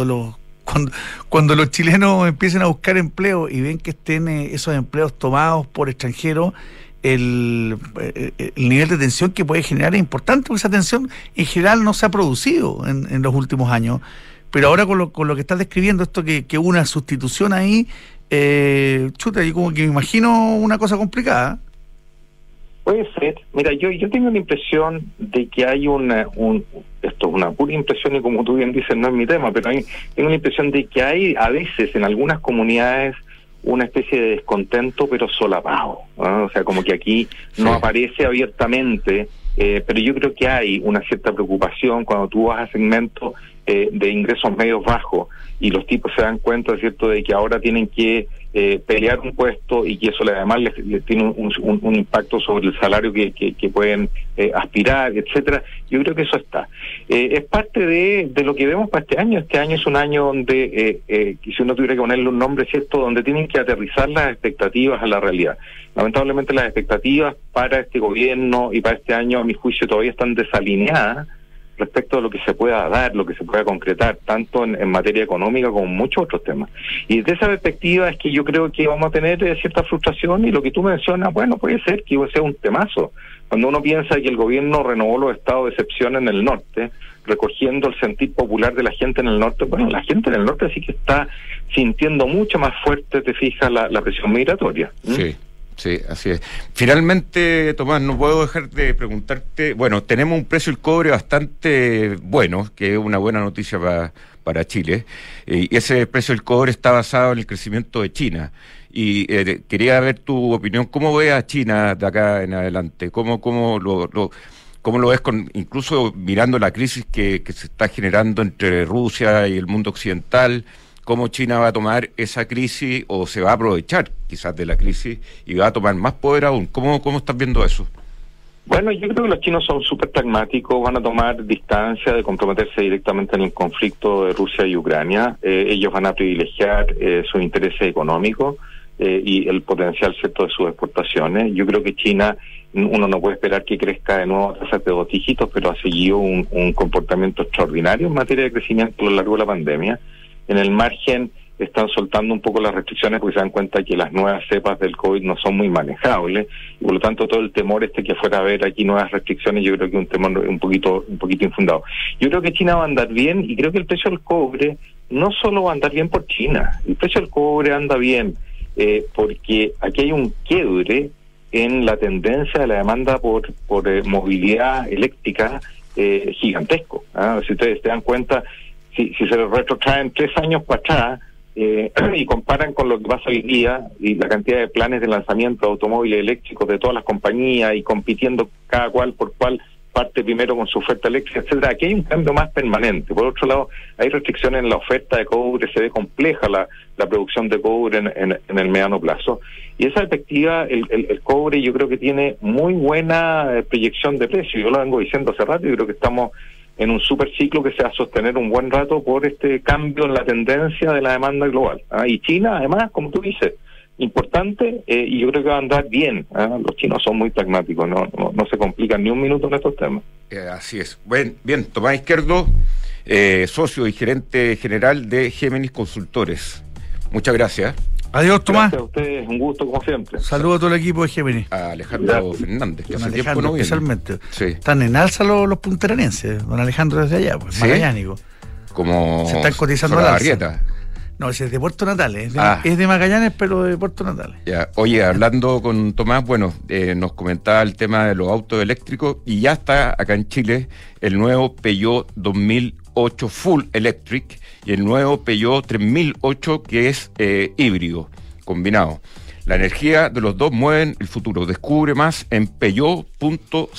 [SPEAKER 2] los chilenos empiecen a buscar empleo y ven que estén esos empleos tomados por extranjeros, el nivel de tensión que puede generar es importante, porque esa tensión en general no se ha producido en los últimos años, pero ahora con lo que estás describiendo, esto que hubo una sustitución ahí, chuta, yo como que me imagino una cosa complicada.
[SPEAKER 3] Puede ser. Mira, yo tengo la impresión de que hay esto es una pura impresión y como tú bien dices, no es mi tema, pero tengo la impresión de que hay a veces en algunas comunidades una especie de descontento, pero solapado, ¿no? O sea, como que aquí no aparece abiertamente, pero yo creo que hay una cierta preocupación cuando tú vas a segmentos de ingresos medios bajos y los tipos se dan cuenta, ¿cierto?, de que ahora tienen que pelear un puesto y que eso además les tiene un impacto sobre el salario que pueden aspirar, etcétera. Yo creo que eso está. Es parte de lo que vemos para este año. Este año es un año donde, si uno tuviera que ponerle un nombre, ¿cierto?, donde tienen que aterrizar las expectativas a la realidad. Lamentablemente las expectativas para este gobierno y para este año, a mi juicio, todavía están desalineadas respecto a lo que se pueda dar, lo que se pueda concretar, tanto en materia económica como en muchos otros temas. Y desde esa perspectiva es que yo creo que vamos a tener cierta frustración, y lo que tú mencionas, bueno, puede ser que sea un temazo. Cuando uno piensa que el gobierno renovó los estados de excepción en el norte, recogiendo el sentir popular de la gente en el norte, bueno, la gente en el norte sí que está sintiendo mucho más fuerte, te fijas, la presión migratoria.
[SPEAKER 1] Sí, así es. Finalmente, Tomás, no puedo dejar de preguntarte, bueno, tenemos un precio del cobre bastante bueno, que es una buena noticia para Chile, y ese precio del cobre está basado en el crecimiento de China, y quería ver tu opinión, ¿cómo ve a China de acá en adelante? ¿Cómo ¿Cómo lo ves incluso mirando la crisis que se está generando entre Rusia y el mundo occidental? ¿Cómo China va a tomar esa crisis o se va a aprovechar quizás de la crisis y va a tomar más poder aún? ¿Cómo estás viendo eso?
[SPEAKER 3] Bueno, yo creo que los chinos son súper pragmáticos, van a tomar distancia de comprometerse directamente en el conflicto de Rusia y Ucrania. Ellos van a privilegiar sus intereses económicos y el potencial, ¿cierto?, de sus exportaciones. Yo creo que China, uno no puede esperar que crezca de nuevo a tasas de 2 dígitos, pero ha seguido un comportamiento extraordinario en materia de crecimiento a lo largo de la pandemia. En el margen están soltando un poco las restricciones porque se dan cuenta que las nuevas cepas del COVID no son muy manejables y por lo tanto todo el temor que fuera a haber aquí nuevas restricciones, yo creo que es un temor un poquito infundado. Yo creo que China va a andar bien y creo que el precio del cobre no solo va a andar bien por China, el precio del cobre anda bien porque aquí hay un quiebre en la tendencia de la demanda por movilidad eléctrica gigantesco. Si ustedes se dan cuenta, si se retrotraen 3 años para atrás y comparan con lo que pasa hoy día y la cantidad de planes de lanzamiento de automóviles eléctricos de todas las compañías y compitiendo cada cual por cuál parte primero con su oferta eléctrica, etcétera, aquí hay un cambio más permanente. Por otro lado, hay restricciones en la oferta de cobre, se ve compleja la producción de cobre en el mediano plazo. Y esa perspectiva, el cobre yo creo que tiene muy buena proyección de precio. Yo lo vengo diciendo hace rato y creo que estamos en un super ciclo que se va a sostener un buen rato por este cambio en la tendencia de la demanda global. Y China, además, como tú dices, importante, y yo creo que va a andar bien. Los chinos son muy pragmáticos, no se complican ni un minuto en estos temas.
[SPEAKER 1] Así es. Bien, Tomás Izquierdo, socio y gerente general de Géminis Consultores. Muchas gracias.
[SPEAKER 2] Adiós, Tomás.
[SPEAKER 3] Gracias a ustedes, un gusto como siempre.
[SPEAKER 2] Saludos a todo el equipo de Géminis.
[SPEAKER 1] A Alejandro Fernández, que hace tiempo no viene.
[SPEAKER 2] Especialmente.
[SPEAKER 1] Sí.
[SPEAKER 2] Están en alza los puntarenenses, don Alejandro desde allá, pues, ¿sí? Magallánico.
[SPEAKER 1] Como
[SPEAKER 2] se están cotizando
[SPEAKER 1] la
[SPEAKER 2] alza. No, ese es de Puerto Natales, es de Magallanes, pero de Puerto Natales.
[SPEAKER 1] Ya. Oye, hablando con Tomás, nos comentaba el tema de los autos eléctricos y ya está acá en Chile el nuevo Peugeot 2008 Full Electric y el nuevo Peugeot 3008 que es híbrido, combinado. La energía de los dos mueven el futuro. Descubre más en peugeot.cl.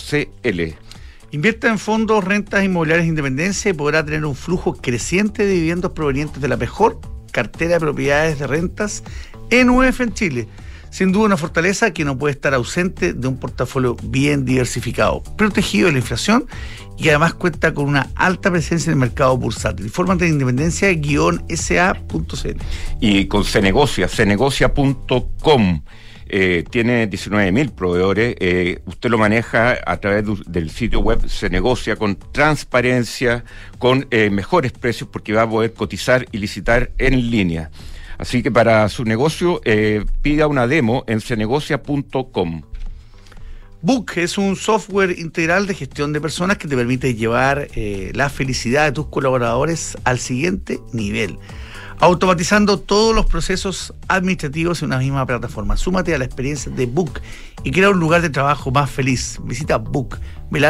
[SPEAKER 2] Invierta en fondos, rentas inmobiliarias de Independencia y podrá tener un flujo creciente de dividendos provenientes de la mejor cartera de propiedades de rentas en UF en Chile. Sin duda una fortaleza que no puede estar ausente de un portafolio bien diversificado, protegido de la inflación y que además cuenta con una alta presencia en el mercado bursátil. Infórmate en independencia-sa.cl.
[SPEAKER 1] Y con cenegocia.com. Tiene 19.000 proveedores, usted lo maneja a través del sitio web Cenegocia con transparencia, con mejores precios porque va a poder cotizar y licitar en línea. Así que para su negocio pida una demo en cenegocia.com.
[SPEAKER 2] Book es un software integral de gestión de personas que te permite llevar la felicidad de tus colaboradores al siguiente nivel, automatizando todos los procesos administrativos en una misma plataforma. Súmate a la experiencia de Book y crea un lugar de trabajo más feliz. Visita Book,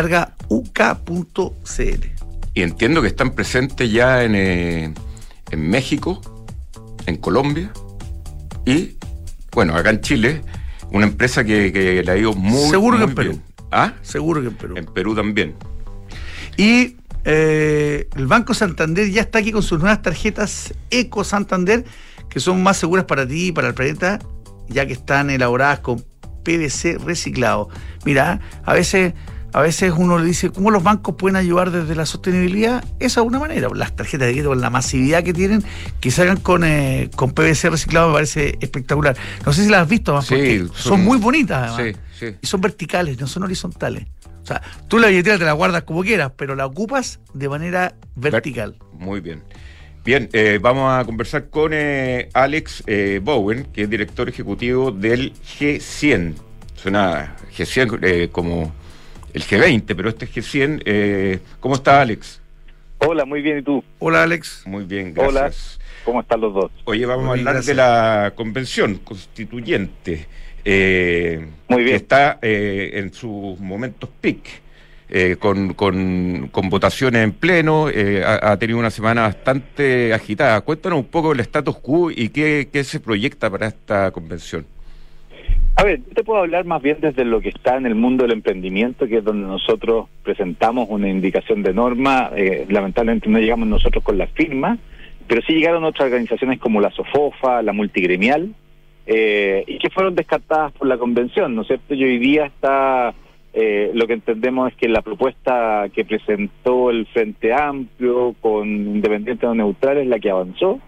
[SPEAKER 2] uk.cl.
[SPEAKER 1] Y entiendo que están presentes ya en México, en Colombia y, acá en Chile, una empresa que le ha ido muy,
[SPEAKER 2] seguro
[SPEAKER 1] muy
[SPEAKER 2] que en Perú.
[SPEAKER 1] bien. ¿Ah?
[SPEAKER 2] Seguro que en Perú.
[SPEAKER 1] En Perú también.
[SPEAKER 2] Y el Banco Santander ya está aquí con sus nuevas tarjetas Eco Santander, que son más seguras para ti y para el planeta, ya que están elaboradas con PVC reciclado. Mira, a veces uno le dice, ¿cómo los bancos pueden ayudar desde la sostenibilidad? Esa es una manera. Las tarjetas de crédito, con la masividad que tienen, que salgan con PVC reciclado, me parece espectacular. No sé si las has visto, más porque son muy bonitas, además.
[SPEAKER 1] Sí.
[SPEAKER 2] Y son verticales, no son horizontales. O sea, tú la billetera te la guardas como quieras, pero la ocupas de manera vertical.
[SPEAKER 1] Muy bien. Bien, vamos a conversar con Alex Bowen, que es director ejecutivo del G100. Suena G100 como el G20, pero este es G100. ¿Cómo está, Alex?
[SPEAKER 4] Hola, muy bien, ¿y tú?
[SPEAKER 2] Hola, Alex.
[SPEAKER 1] Muy bien, gracias.
[SPEAKER 4] Hola, ¿cómo están los dos?
[SPEAKER 1] Oye, vamos a hablar de la convención constituyente.
[SPEAKER 4] Muy bien.
[SPEAKER 1] Que está en sus momentos peak, con votaciones en pleno, ha tenido una semana bastante agitada. Cuéntanos un poco el status quo y qué se proyecta para esta convención.
[SPEAKER 4] A ver, te puedo hablar más bien desde lo que está en el mundo del emprendimiento, que es donde nosotros presentamos una indicación de norma. Lamentablemente no llegamos nosotros con la firma, pero sí llegaron otras organizaciones como la SOFOFA, la Multigremial, y que fueron descartadas por la convención, ¿no es cierto? Y hoy día está, lo que entendemos es que la propuesta que presentó el Frente Amplio con independientes o neutrales es la que avanzó.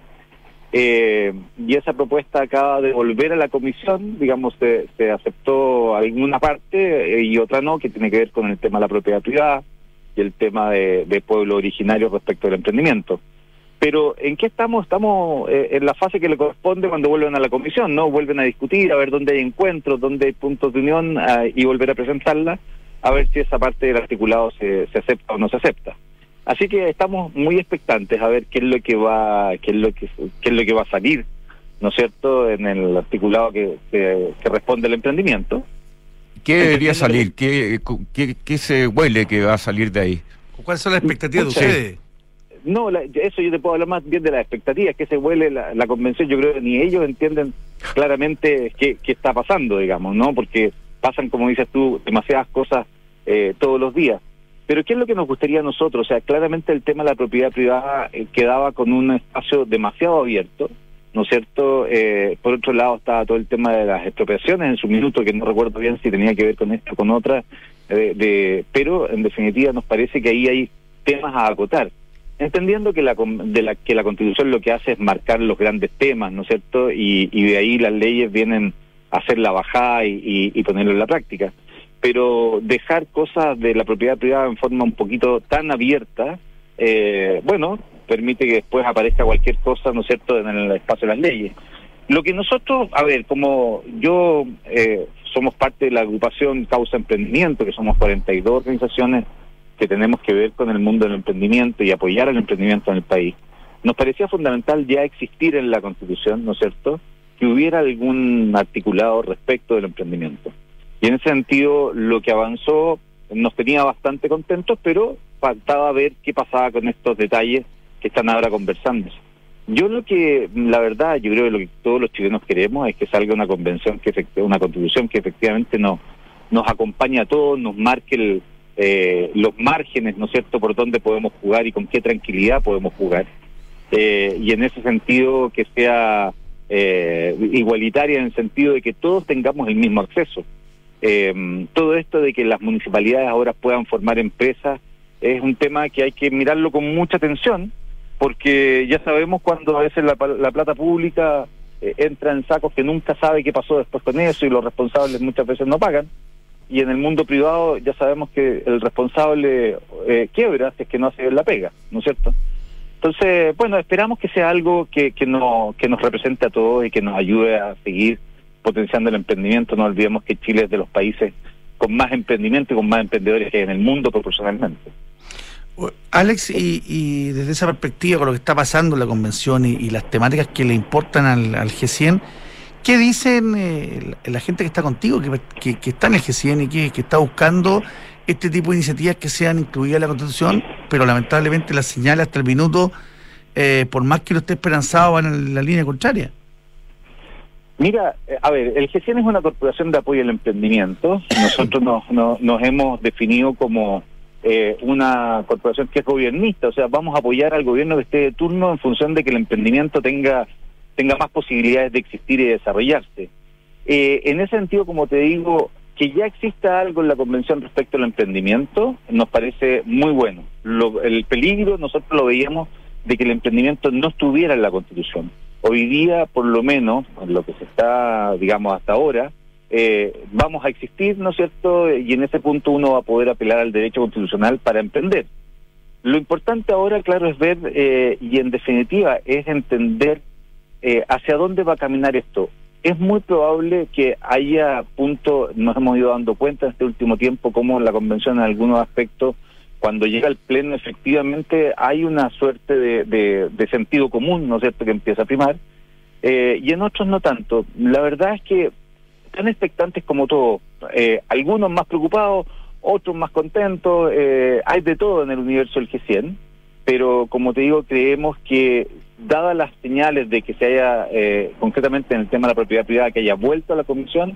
[SPEAKER 4] Y esa propuesta acaba de volver a la comisión, digamos, se aceptó alguna parte y otra no, que tiene que ver con el tema de la propiedad privada y el tema de pueblo originario respecto al emprendimiento. Pero ¿en qué estamos? Estamos en la fase que le corresponde cuando vuelven a la comisión, ¿no? Vuelven a discutir, a ver dónde hay encuentros, dónde hay puntos de unión y volver a presentarla, a ver si esa parte del articulado se acepta o no se acepta. Así que estamos muy expectantes a ver qué es lo que va a salir, ¿no es cierto?, en el articulado que responde al emprendimiento.
[SPEAKER 1] ¿Qué debería salir? ¿Qué se huele que va a salir de ahí?
[SPEAKER 2] ¿Cuáles son las expectativas de ustedes?
[SPEAKER 4] No, eso yo te puedo hablar más bien de las expectativas, que se huele la convención. Yo creo que ni ellos entienden claramente qué está pasando, digamos, ¿no? Porque pasan, como dices tú, demasiadas cosas todos los días. Pero ¿qué es lo que nos gustaría a nosotros? O sea, claramente el tema de la propiedad privada quedaba con un espacio demasiado abierto, ¿no es cierto? Por otro lado estaba todo el tema de las expropiaciones en su minuto, que no recuerdo bien si tenía que ver con esto o con otra, pero en definitiva nos parece que ahí hay temas a acotar, entendiendo que la Constitución lo que hace es marcar los grandes temas, ¿no es cierto? Y de ahí las leyes vienen a hacer la bajada y ponerlo en la práctica. Pero dejar cosas de la propiedad privada en forma un poquito tan abierta, bueno, permite que después aparezca cualquier cosa, ¿no es cierto?, en el espacio de las leyes. Lo que nosotros, a ver, como yo somos parte de la agrupación Causa Emprendimiento, que somos 42 organizaciones que tenemos que ver con el mundo del emprendimiento y apoyar el emprendimiento en el país, nos parecía fundamental ya existir en la Constitución, ¿no es cierto?, que hubiera algún articulado respecto del emprendimiento. Y en ese sentido, lo que avanzó nos tenía bastante contentos, pero faltaba ver qué pasaba con estos detalles que están ahora conversándose. Yo la verdad, yo creo que lo que todos los chilenos queremos es que salga una constitución que efectivamente nos acompañe a todos, nos marque los márgenes, ¿no es cierto?, por dónde podemos jugar y con qué tranquilidad podemos jugar. Y en ese sentido que sea igualitaria en el sentido de que todos tengamos el mismo acceso. Todo esto de que las municipalidades ahora puedan formar empresas es un tema que hay que mirarlo con mucha atención, porque ya sabemos cuando a veces la plata pública entra en sacos que nunca sabe qué pasó después con eso y los responsables muchas veces no pagan, y en el mundo privado ya sabemos que el responsable quiebra si es que no hace la pega, ¿no es cierto? Entonces, bueno, esperamos que sea algo que nos represente a todos y que nos ayude a seguir potenciando el emprendimiento. No olvidemos que Chile es de los países con más emprendimiento y con más emprendedores que hay en el mundo proporcionalmente.
[SPEAKER 2] Alex, y desde esa perspectiva, con lo que está pasando en la convención y las temáticas que le importan al G100, ¿qué dicen la gente que está contigo, que está en el G100 y que está buscando este tipo de iniciativas que sean incluidas en la Constitución, pero lamentablemente las señales hasta el minuto, por más que lo esté esperanzado, van en la línea contraria?
[SPEAKER 4] Mira, a ver, el G100 es una corporación de apoyo al emprendimiento. Nosotros nos hemos definido como una corporación que es gobernista, o sea, vamos a apoyar al gobierno que esté de turno en función de que el emprendimiento tenga más posibilidades de existir y de desarrollarse. En ese sentido, como te digo, que ya exista algo en la convención respecto al emprendimiento nos parece muy bueno. El peligro nosotros lo veíamos de que el emprendimiento no estuviera en la Constitución. Hoy día, por lo menos, en lo que se está, digamos, hasta ahora, vamos a existir, ¿no es cierto?, y en ese punto uno va a poder apelar al derecho constitucional para emprender. Lo importante ahora, claro, es ver, y en definitiva, es entender hacia dónde va a caminar esto. Es muy probable que haya puntos, nos hemos ido dando cuenta en este último tiempo, como la convención en algunos aspectos, cuando llega al pleno, efectivamente hay una suerte de sentido común, ¿no es cierto?, que empieza a primar, y en otros no tanto. La verdad es que están expectantes como todos, algunos más preocupados, otros más contentos, hay de todo en el universo del G100, pero como te digo, creemos que dadas las señales de que se haya, concretamente en el tema de la propiedad privada, que haya vuelto a la comisión,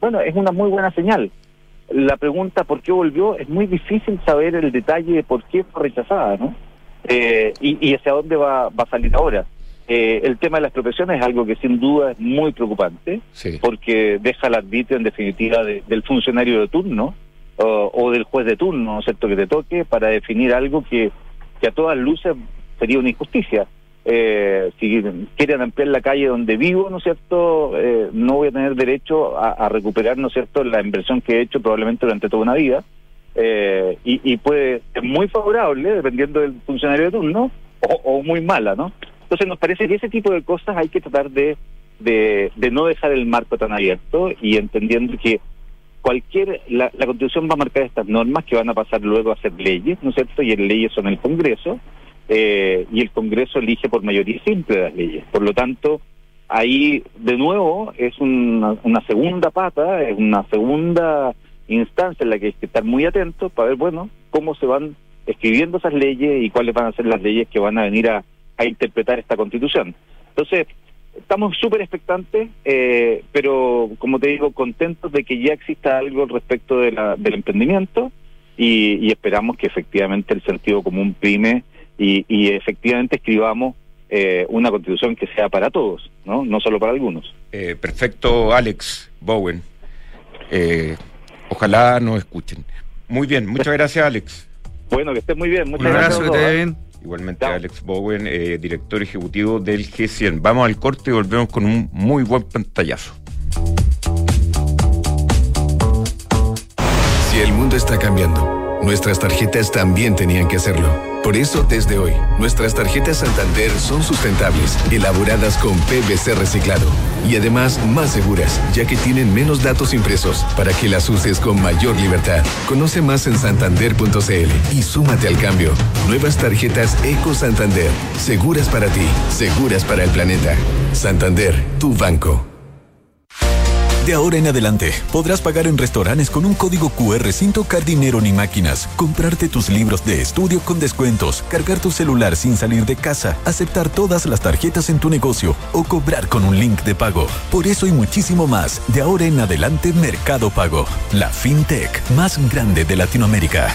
[SPEAKER 4] bueno, es una muy buena señal. La pregunta ¿por qué volvió? Es muy difícil saber el detalle de por qué fue rechazada, ¿no? Y hacia dónde va a salir ahora. El tema de la expropiación es algo que sin duda es muy preocupante,
[SPEAKER 1] sí,
[SPEAKER 4] porque deja el arbitrio en definitiva del funcionario de turno o del juez de turno, ¿no es cierto?, que te toque para definir algo que a todas luces sería una injusticia. Si quieren ampliar la calle donde vivo, ¿no es cierto?, no voy a tener derecho a recuperar, ¿no es cierto?, la inversión que he hecho probablemente durante toda una vida, y puede ser muy favorable dependiendo del funcionario de turno o muy mala, ¿no? Entonces nos parece que ese tipo de cosas hay que tratar de no dejar el marco tan abierto, y entendiendo que la Constitución va a marcar estas normas que van a pasar luego a ser leyes, ¿no es cierto?, y en leyes son el Congreso, y el Congreso elige por mayoría simple las leyes. Por lo tanto, ahí de nuevo es una segunda pata, es una segunda instancia en la que hay que estar muy atentos para ver, bueno, cómo se van escribiendo esas leyes y cuáles van a ser las leyes que van a venir a interpretar esta Constitución. Entonces, estamos súper expectantes, pero como te digo, contentos de que ya exista algo respecto del emprendimiento, y esperamos que efectivamente el sentido común prime y efectivamente escribamos una Constitución que sea para todos, no solo para algunos.
[SPEAKER 1] Perfecto, Alex Bowen. Ojalá nos escuchen. Muy bien, muchas gracias, Alex.
[SPEAKER 4] Bueno, que estés muy bien. Muchas
[SPEAKER 2] Un
[SPEAKER 4] gracias.
[SPEAKER 2] abrazo, que te vaya bien.
[SPEAKER 1] Igualmente, Alex Bowen, director ejecutivo del G100. Vamos al corte y volvemos con un muy buen pantallazo.
[SPEAKER 5] Si el mundo está cambiando, nuestras tarjetas también tenían que hacerlo. Por eso, desde hoy, nuestras tarjetas Santander son sustentables, elaboradas con PVC reciclado y además más seguras, ya que tienen menos datos impresos para que las uses con mayor libertad. Conoce más en santander.cl y súmate al cambio. Nuevas tarjetas Eco Santander, seguras para ti, seguras para el planeta. Santander, tu banco.
[SPEAKER 6] De ahora en adelante, podrás pagar en restaurantes con un código QR sin tocar dinero ni máquinas, comprarte tus libros de estudio con descuentos, cargar tu celular sin salir de casa, aceptar todas las tarjetas en tu negocio o cobrar con un link de pago. Por eso y muchísimo más, de ahora en adelante Mercado Pago, la fintech más grande de Latinoamérica.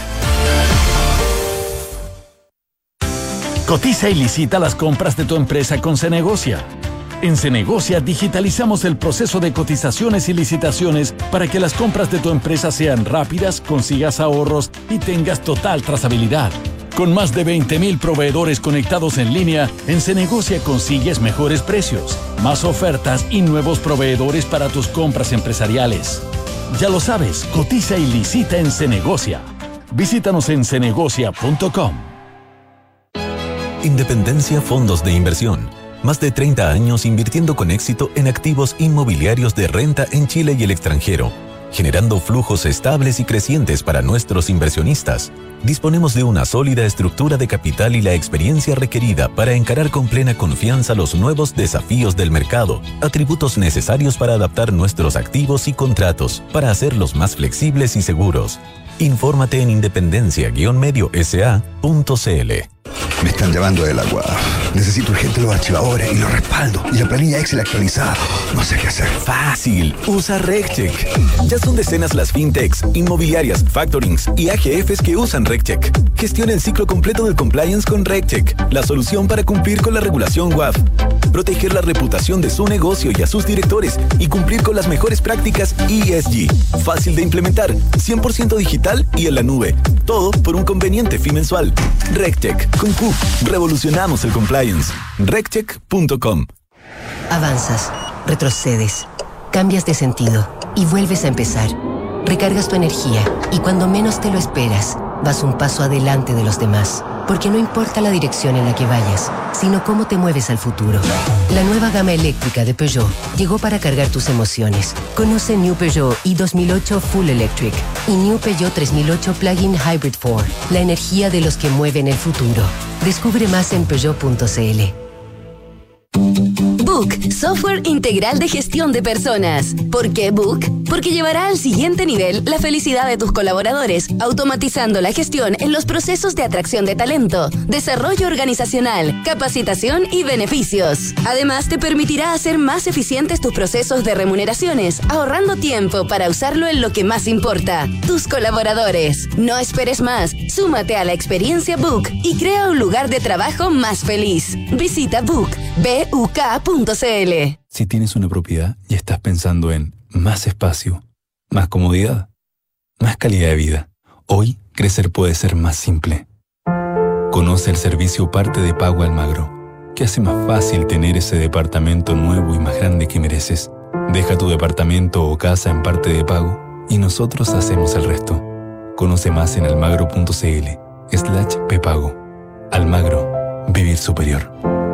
[SPEAKER 7] Cotiza y licita las compras de tu empresa con Cenegocia. En Cenegocia digitalizamos el proceso de cotizaciones y licitaciones para que las compras de tu empresa sean rápidas, consigas ahorros y tengas total trazabilidad. Con más de 20,000 proveedores conectados en línea, en Cenegocia consigues mejores precios, más ofertas y nuevos proveedores para tus compras empresariales. Ya lo sabes, cotiza y licita en Cenegocia. Visítanos en cenegocia.com.
[SPEAKER 6] Independencia Fondos de Inversión. Más de 30 años invirtiendo con éxito en activos inmobiliarios de renta en Chile y el extranjero, generando flujos estables y crecientes para nuestros inversionistas. Disponemos de una sólida estructura de capital y la experiencia requerida para encarar con plena confianza los nuevos desafíos del mercado, atributos necesarios para adaptar nuestros activos y contratos, para hacerlos más flexibles y seguros. Infórmate en independencia-mediosa.cl.
[SPEAKER 8] Me están llamando del agua. Necesito urgente los archivadores y los respaldos y la planilla Excel actualizada. No sé qué hacer.
[SPEAKER 6] Fácil, usa RegCheck. Ya son decenas las fintechs, inmobiliarias, factorings y AGFs que usan RegCheck. Gestiona el ciclo completo del compliance con RegCheck, la solución para cumplir con la regulación WAF, proteger la reputación de su negocio y a sus directores y cumplir con las mejores prácticas ESG. Fácil de implementar, 100% digital y en la nube. Todo por un conveniente fee mensual. RegCheck. Con Q, revolucionamos el compliance. RegCheck.com.
[SPEAKER 9] Avanzas, retrocedes, cambias de sentido y vuelves a empezar. Recargas tu energía y cuando menos te lo esperas, vas un paso adelante de los demás. Porque no importa la dirección en la que vayas, sino cómo te mueves al futuro. La nueva gama eléctrica de Peugeot llegó para cargar tus emociones. Conoce New Peugeot i2008 Full Electric y New Peugeot 3008 Plug-in Hybrid 4, la energía de los que mueven el futuro. Descubre más en Peugeot.cl.
[SPEAKER 10] Book, software integral de gestión de personas. ¿Por qué Book? Porque llevará al siguiente nivel la felicidad de tus colaboradores, automatizando la gestión en los procesos de atracción de talento, desarrollo organizacional, capacitación y beneficios. Además, te permitirá hacer más eficientes tus procesos de remuneraciones, ahorrando tiempo para usarlo en lo que más importa, tus colaboradores. No esperes más, súmate a la experiencia Book y crea un lugar de trabajo más feliz. Visita book.cl.
[SPEAKER 6] Si tienes una propiedad y estás pensando en más espacio, más comodidad, más calidad de vida, hoy crecer puede ser más simple. Conoce el servicio Parte de Pago Almagro, que hace más fácil tener ese departamento nuevo y más grande que mereces. Deja tu departamento o casa en Parte de Pago y nosotros hacemos el resto. Conoce más en almagro.cl/pepago. Almagro, vivir superior.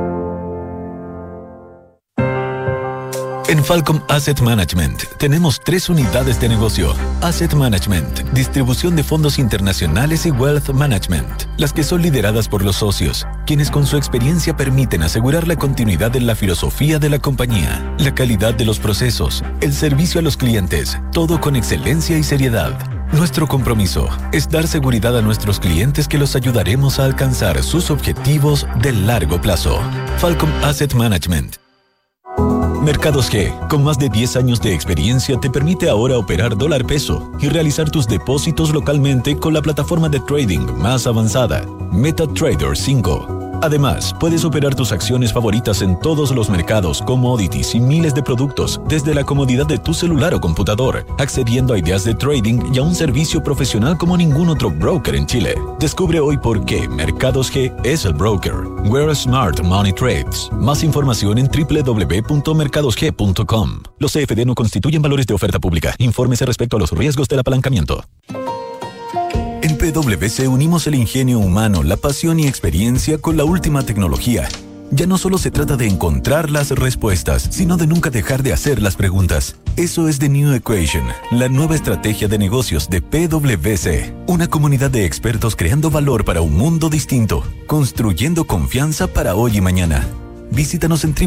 [SPEAKER 7] En Falcom Asset Management tenemos 3 unidades de negocio: Asset Management, distribución de fondos internacionales y Wealth Management, las que son lideradas por los socios, quienes con su experiencia permiten asegurar la continuidad en la filosofía de la compañía, la calidad de los procesos, el servicio a los clientes, todo con excelencia y seriedad. Nuestro compromiso es dar seguridad a nuestros clientes que los ayudaremos a alcanzar sus objetivos de largo plazo. Falcom Asset Management. Mercados G, con más de 10 años de experiencia, te permite ahora operar dólar-peso y realizar tus depósitos localmente con la plataforma de trading más avanzada, MetaTrader 5. Además, puedes operar tus acciones favoritas en todos los mercados, commodities y miles de productos desde la comodidad de tu celular o computador, accediendo a ideas de trading y a un servicio profesional como ningún otro broker en Chile. Descubre hoy por qué Mercados G es el broker. Where smart money trades. Más información en www.mercadosg.com. Los CFD no constituyen valores de oferta pública. Infórmese respecto a los riesgos del apalancamiento. En PwC unimos el ingenio humano, la pasión y experiencia con la última tecnología. Ya no solo se trata de encontrar las respuestas, sino de nunca dejar de hacer las preguntas. Eso es The New Equation, la nueva estrategia de negocios de PwC. Una comunidad de expertos creando valor para un mundo distinto, construyendo confianza para hoy y mañana. Visítanos en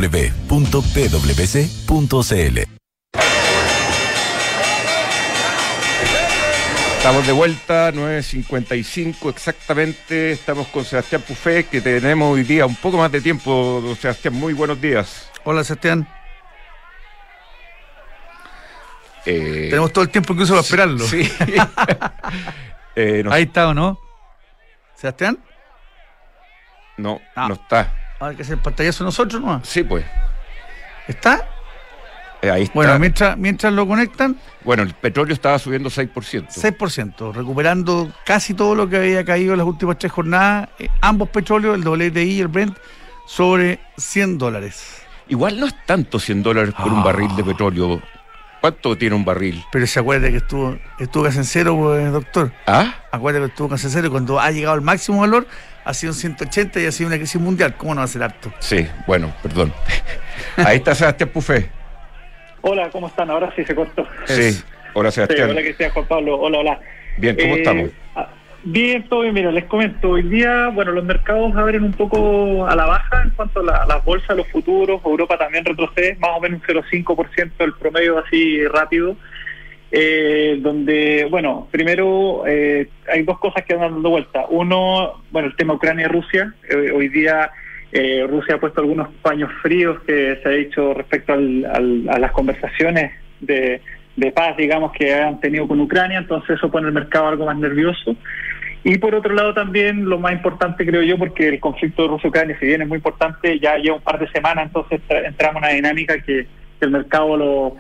[SPEAKER 7] www.pwc.cl.
[SPEAKER 1] Estamos de vuelta, 9:55 exactamente. Estamos con Sebastián Pufé, que tenemos hoy día un poco más de tiempo. Don Sebastián, muy buenos días.
[SPEAKER 2] Hola, Sebastián. Tenemos todo el tiempo incluso para esperarlo.
[SPEAKER 1] Sí.
[SPEAKER 2] Ahí está, ¿o no? ¿Sebastián?
[SPEAKER 1] No está.
[SPEAKER 2] Hay que hacer pantallazo nosotros, ¿no?
[SPEAKER 1] Sí, pues.
[SPEAKER 2] ¿Está?
[SPEAKER 1] Ahí está.
[SPEAKER 2] Bueno, mientras lo conectan.
[SPEAKER 1] Bueno, el petróleo estaba subiendo 6%.
[SPEAKER 2] 6%, recuperando casi todo lo que había caído en las últimas 3 jornadas. Ambos petróleos, el WTI y el Brent, sobre $100.
[SPEAKER 1] Igual no es tanto $100 por un barril de petróleo. ¿Cuánto tiene un barril?
[SPEAKER 2] Pero se acuerda que estuvo casi en cero, pues, doctor.
[SPEAKER 1] ¿Ah?
[SPEAKER 2] Acuérdate que estuvo casi en cero y cuando ha llegado al máximo valor ha sido en 180 y ha sido una crisis mundial. ¿Cómo no va a ser harto?
[SPEAKER 1] Sí, bueno, perdón. Ahí está Sebastián Pufé.
[SPEAKER 11] Hola, ¿cómo están? Ahora sí se cortó.
[SPEAKER 1] Sí, hola Sebastián.
[SPEAKER 11] Sí, hola, Cristian, Juan Pablo. Hola.
[SPEAKER 1] Bien, ¿cómo estamos?
[SPEAKER 11] Bien, todo bien. Mira, les comento. Hoy día, los mercados abren un poco a la baja en cuanto a las bolsas, los futuros. Europa también retrocede, más o menos un 0,5% el promedio así rápido. Donde, primero hay dos cosas que andan dando vuelta. Uno, el tema Ucrania-Rusia. Hoy día Rusia ha puesto algunos paños fríos que se ha dicho respecto a las conversaciones de paz, digamos, que han tenido con Ucrania, entonces eso pone el mercado algo más nervioso. Y por otro lado también, lo más importante creo yo, porque el conflicto de Rusia-Ucrania, si bien es muy importante, ya lleva un par de semanas, entonces entramos en una dinámica que el mercado lo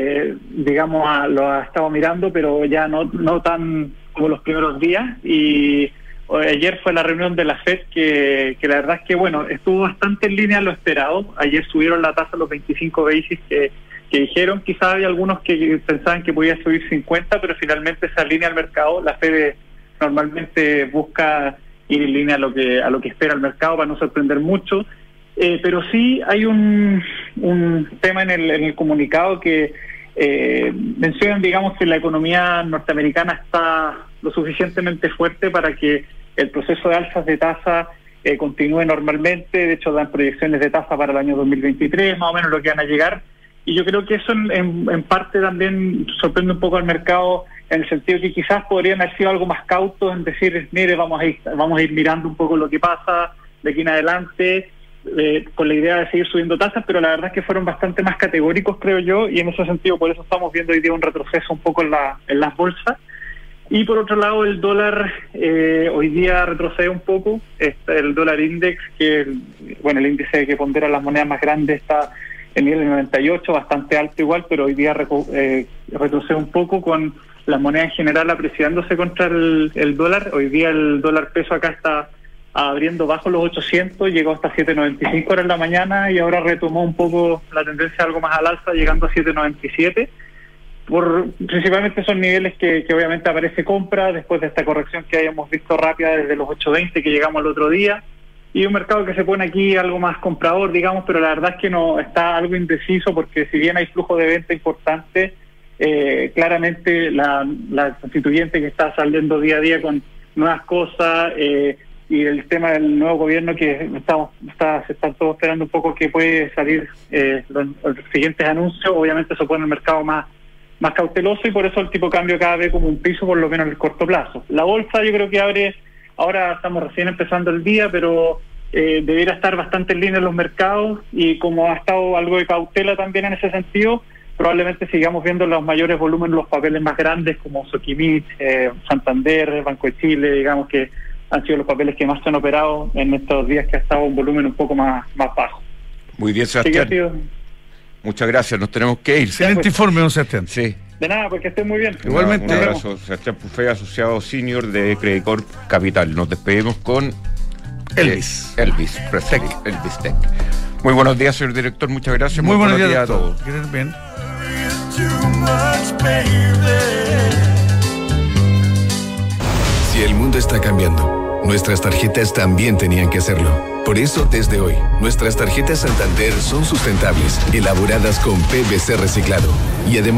[SPEAKER 11] ha estado mirando, pero ya no tan como los primeros días. Y ayer fue la reunión de la FED que la verdad es que estuvo bastante en línea a lo esperado. Ayer subieron la tasa a los 25 basis que dijeron, quizás había algunos que pensaban que podía subir 50, pero finalmente se alinea al mercado. La FED normalmente busca ir en línea a lo que espera el mercado para no sorprender mucho. Pero sí hay un tema en el comunicado que mencionan, digamos, que la economía norteamericana está lo suficientemente fuerte para que el proceso de alzas de tasa continúe normalmente. De hecho, dan proyecciones de tasa para el año 2023, más o menos lo que van a llegar. Y yo creo que eso en parte también sorprende un poco al mercado, en el sentido que quizás podrían haber sido algo más cautos en decir, mire, vamos a ir mirando un poco lo que pasa de aquí en adelante, con la idea de seguir subiendo tasas, pero la verdad es que fueron bastante más categóricos, creo yo, y en ese sentido por eso estamos viendo hoy día un retroceso un poco en las bolsas. Y por otro lado, el dólar hoy día retrocede un poco. El dólar index, que el índice que pondera las monedas más grandes, está en nivel de 98, bastante alto igual, pero hoy día retrocede un poco, con la moneda en general apreciándose contra el dólar. Hoy día el dólar peso acá está abriendo bajo los 800, llegó hasta 7.95 horas en la mañana y ahora retomó un poco la tendencia algo más al alza, llegando a 7.97. Principalmente son niveles que obviamente aparece compra después de esta corrección que hayamos visto rápida desde los 8.20 que llegamos el otro día, y un mercado que se pone aquí algo más comprador, digamos, pero la verdad es que no está algo indeciso, porque si bien hay flujo de venta importante, claramente la constituyente que está saliendo día a día con nuevas cosas, y el tema del nuevo gobierno que se están todos esperando un poco que puede salir los siguientes anuncios, obviamente eso pone el mercado más cauteloso, y por eso el tipo de cambio cada vez como un piso, por lo menos en el corto plazo. La bolsa yo creo que abre, ahora estamos recién empezando el día, pero debería estar bastante en línea en los mercados, y como ha estado algo de cautela también en ese sentido, probablemente sigamos viendo los mayores volúmenes, los papeles más grandes como Soquimich, Santander, Banco de Chile, digamos que han sido los papeles que más se han operado en estos días, que ha estado un volumen un poco más bajo.
[SPEAKER 1] Muy bien, Sebastián. Muchas gracias, nos tenemos que ir.
[SPEAKER 2] Excelente informe, don Sebastián.
[SPEAKER 1] Sí.
[SPEAKER 11] De nada, porque estén muy bien.
[SPEAKER 1] Igualmente. Un abrazo, Sebastián Pufé, asociado senior de Credit Corp Capital. Nos despedimos con
[SPEAKER 2] Elvis
[SPEAKER 1] Presley, Elvis Tech. Muy buenos días, señor director, muchas gracias.
[SPEAKER 2] Muy buenos días
[SPEAKER 1] a todos.
[SPEAKER 2] Que estén bien.
[SPEAKER 5] Si el mundo está cambiando, nuestras tarjetas también tenían que hacerlo. Por eso, desde hoy, nuestras tarjetas Santander son sustentables, elaboradas con PVC reciclado y además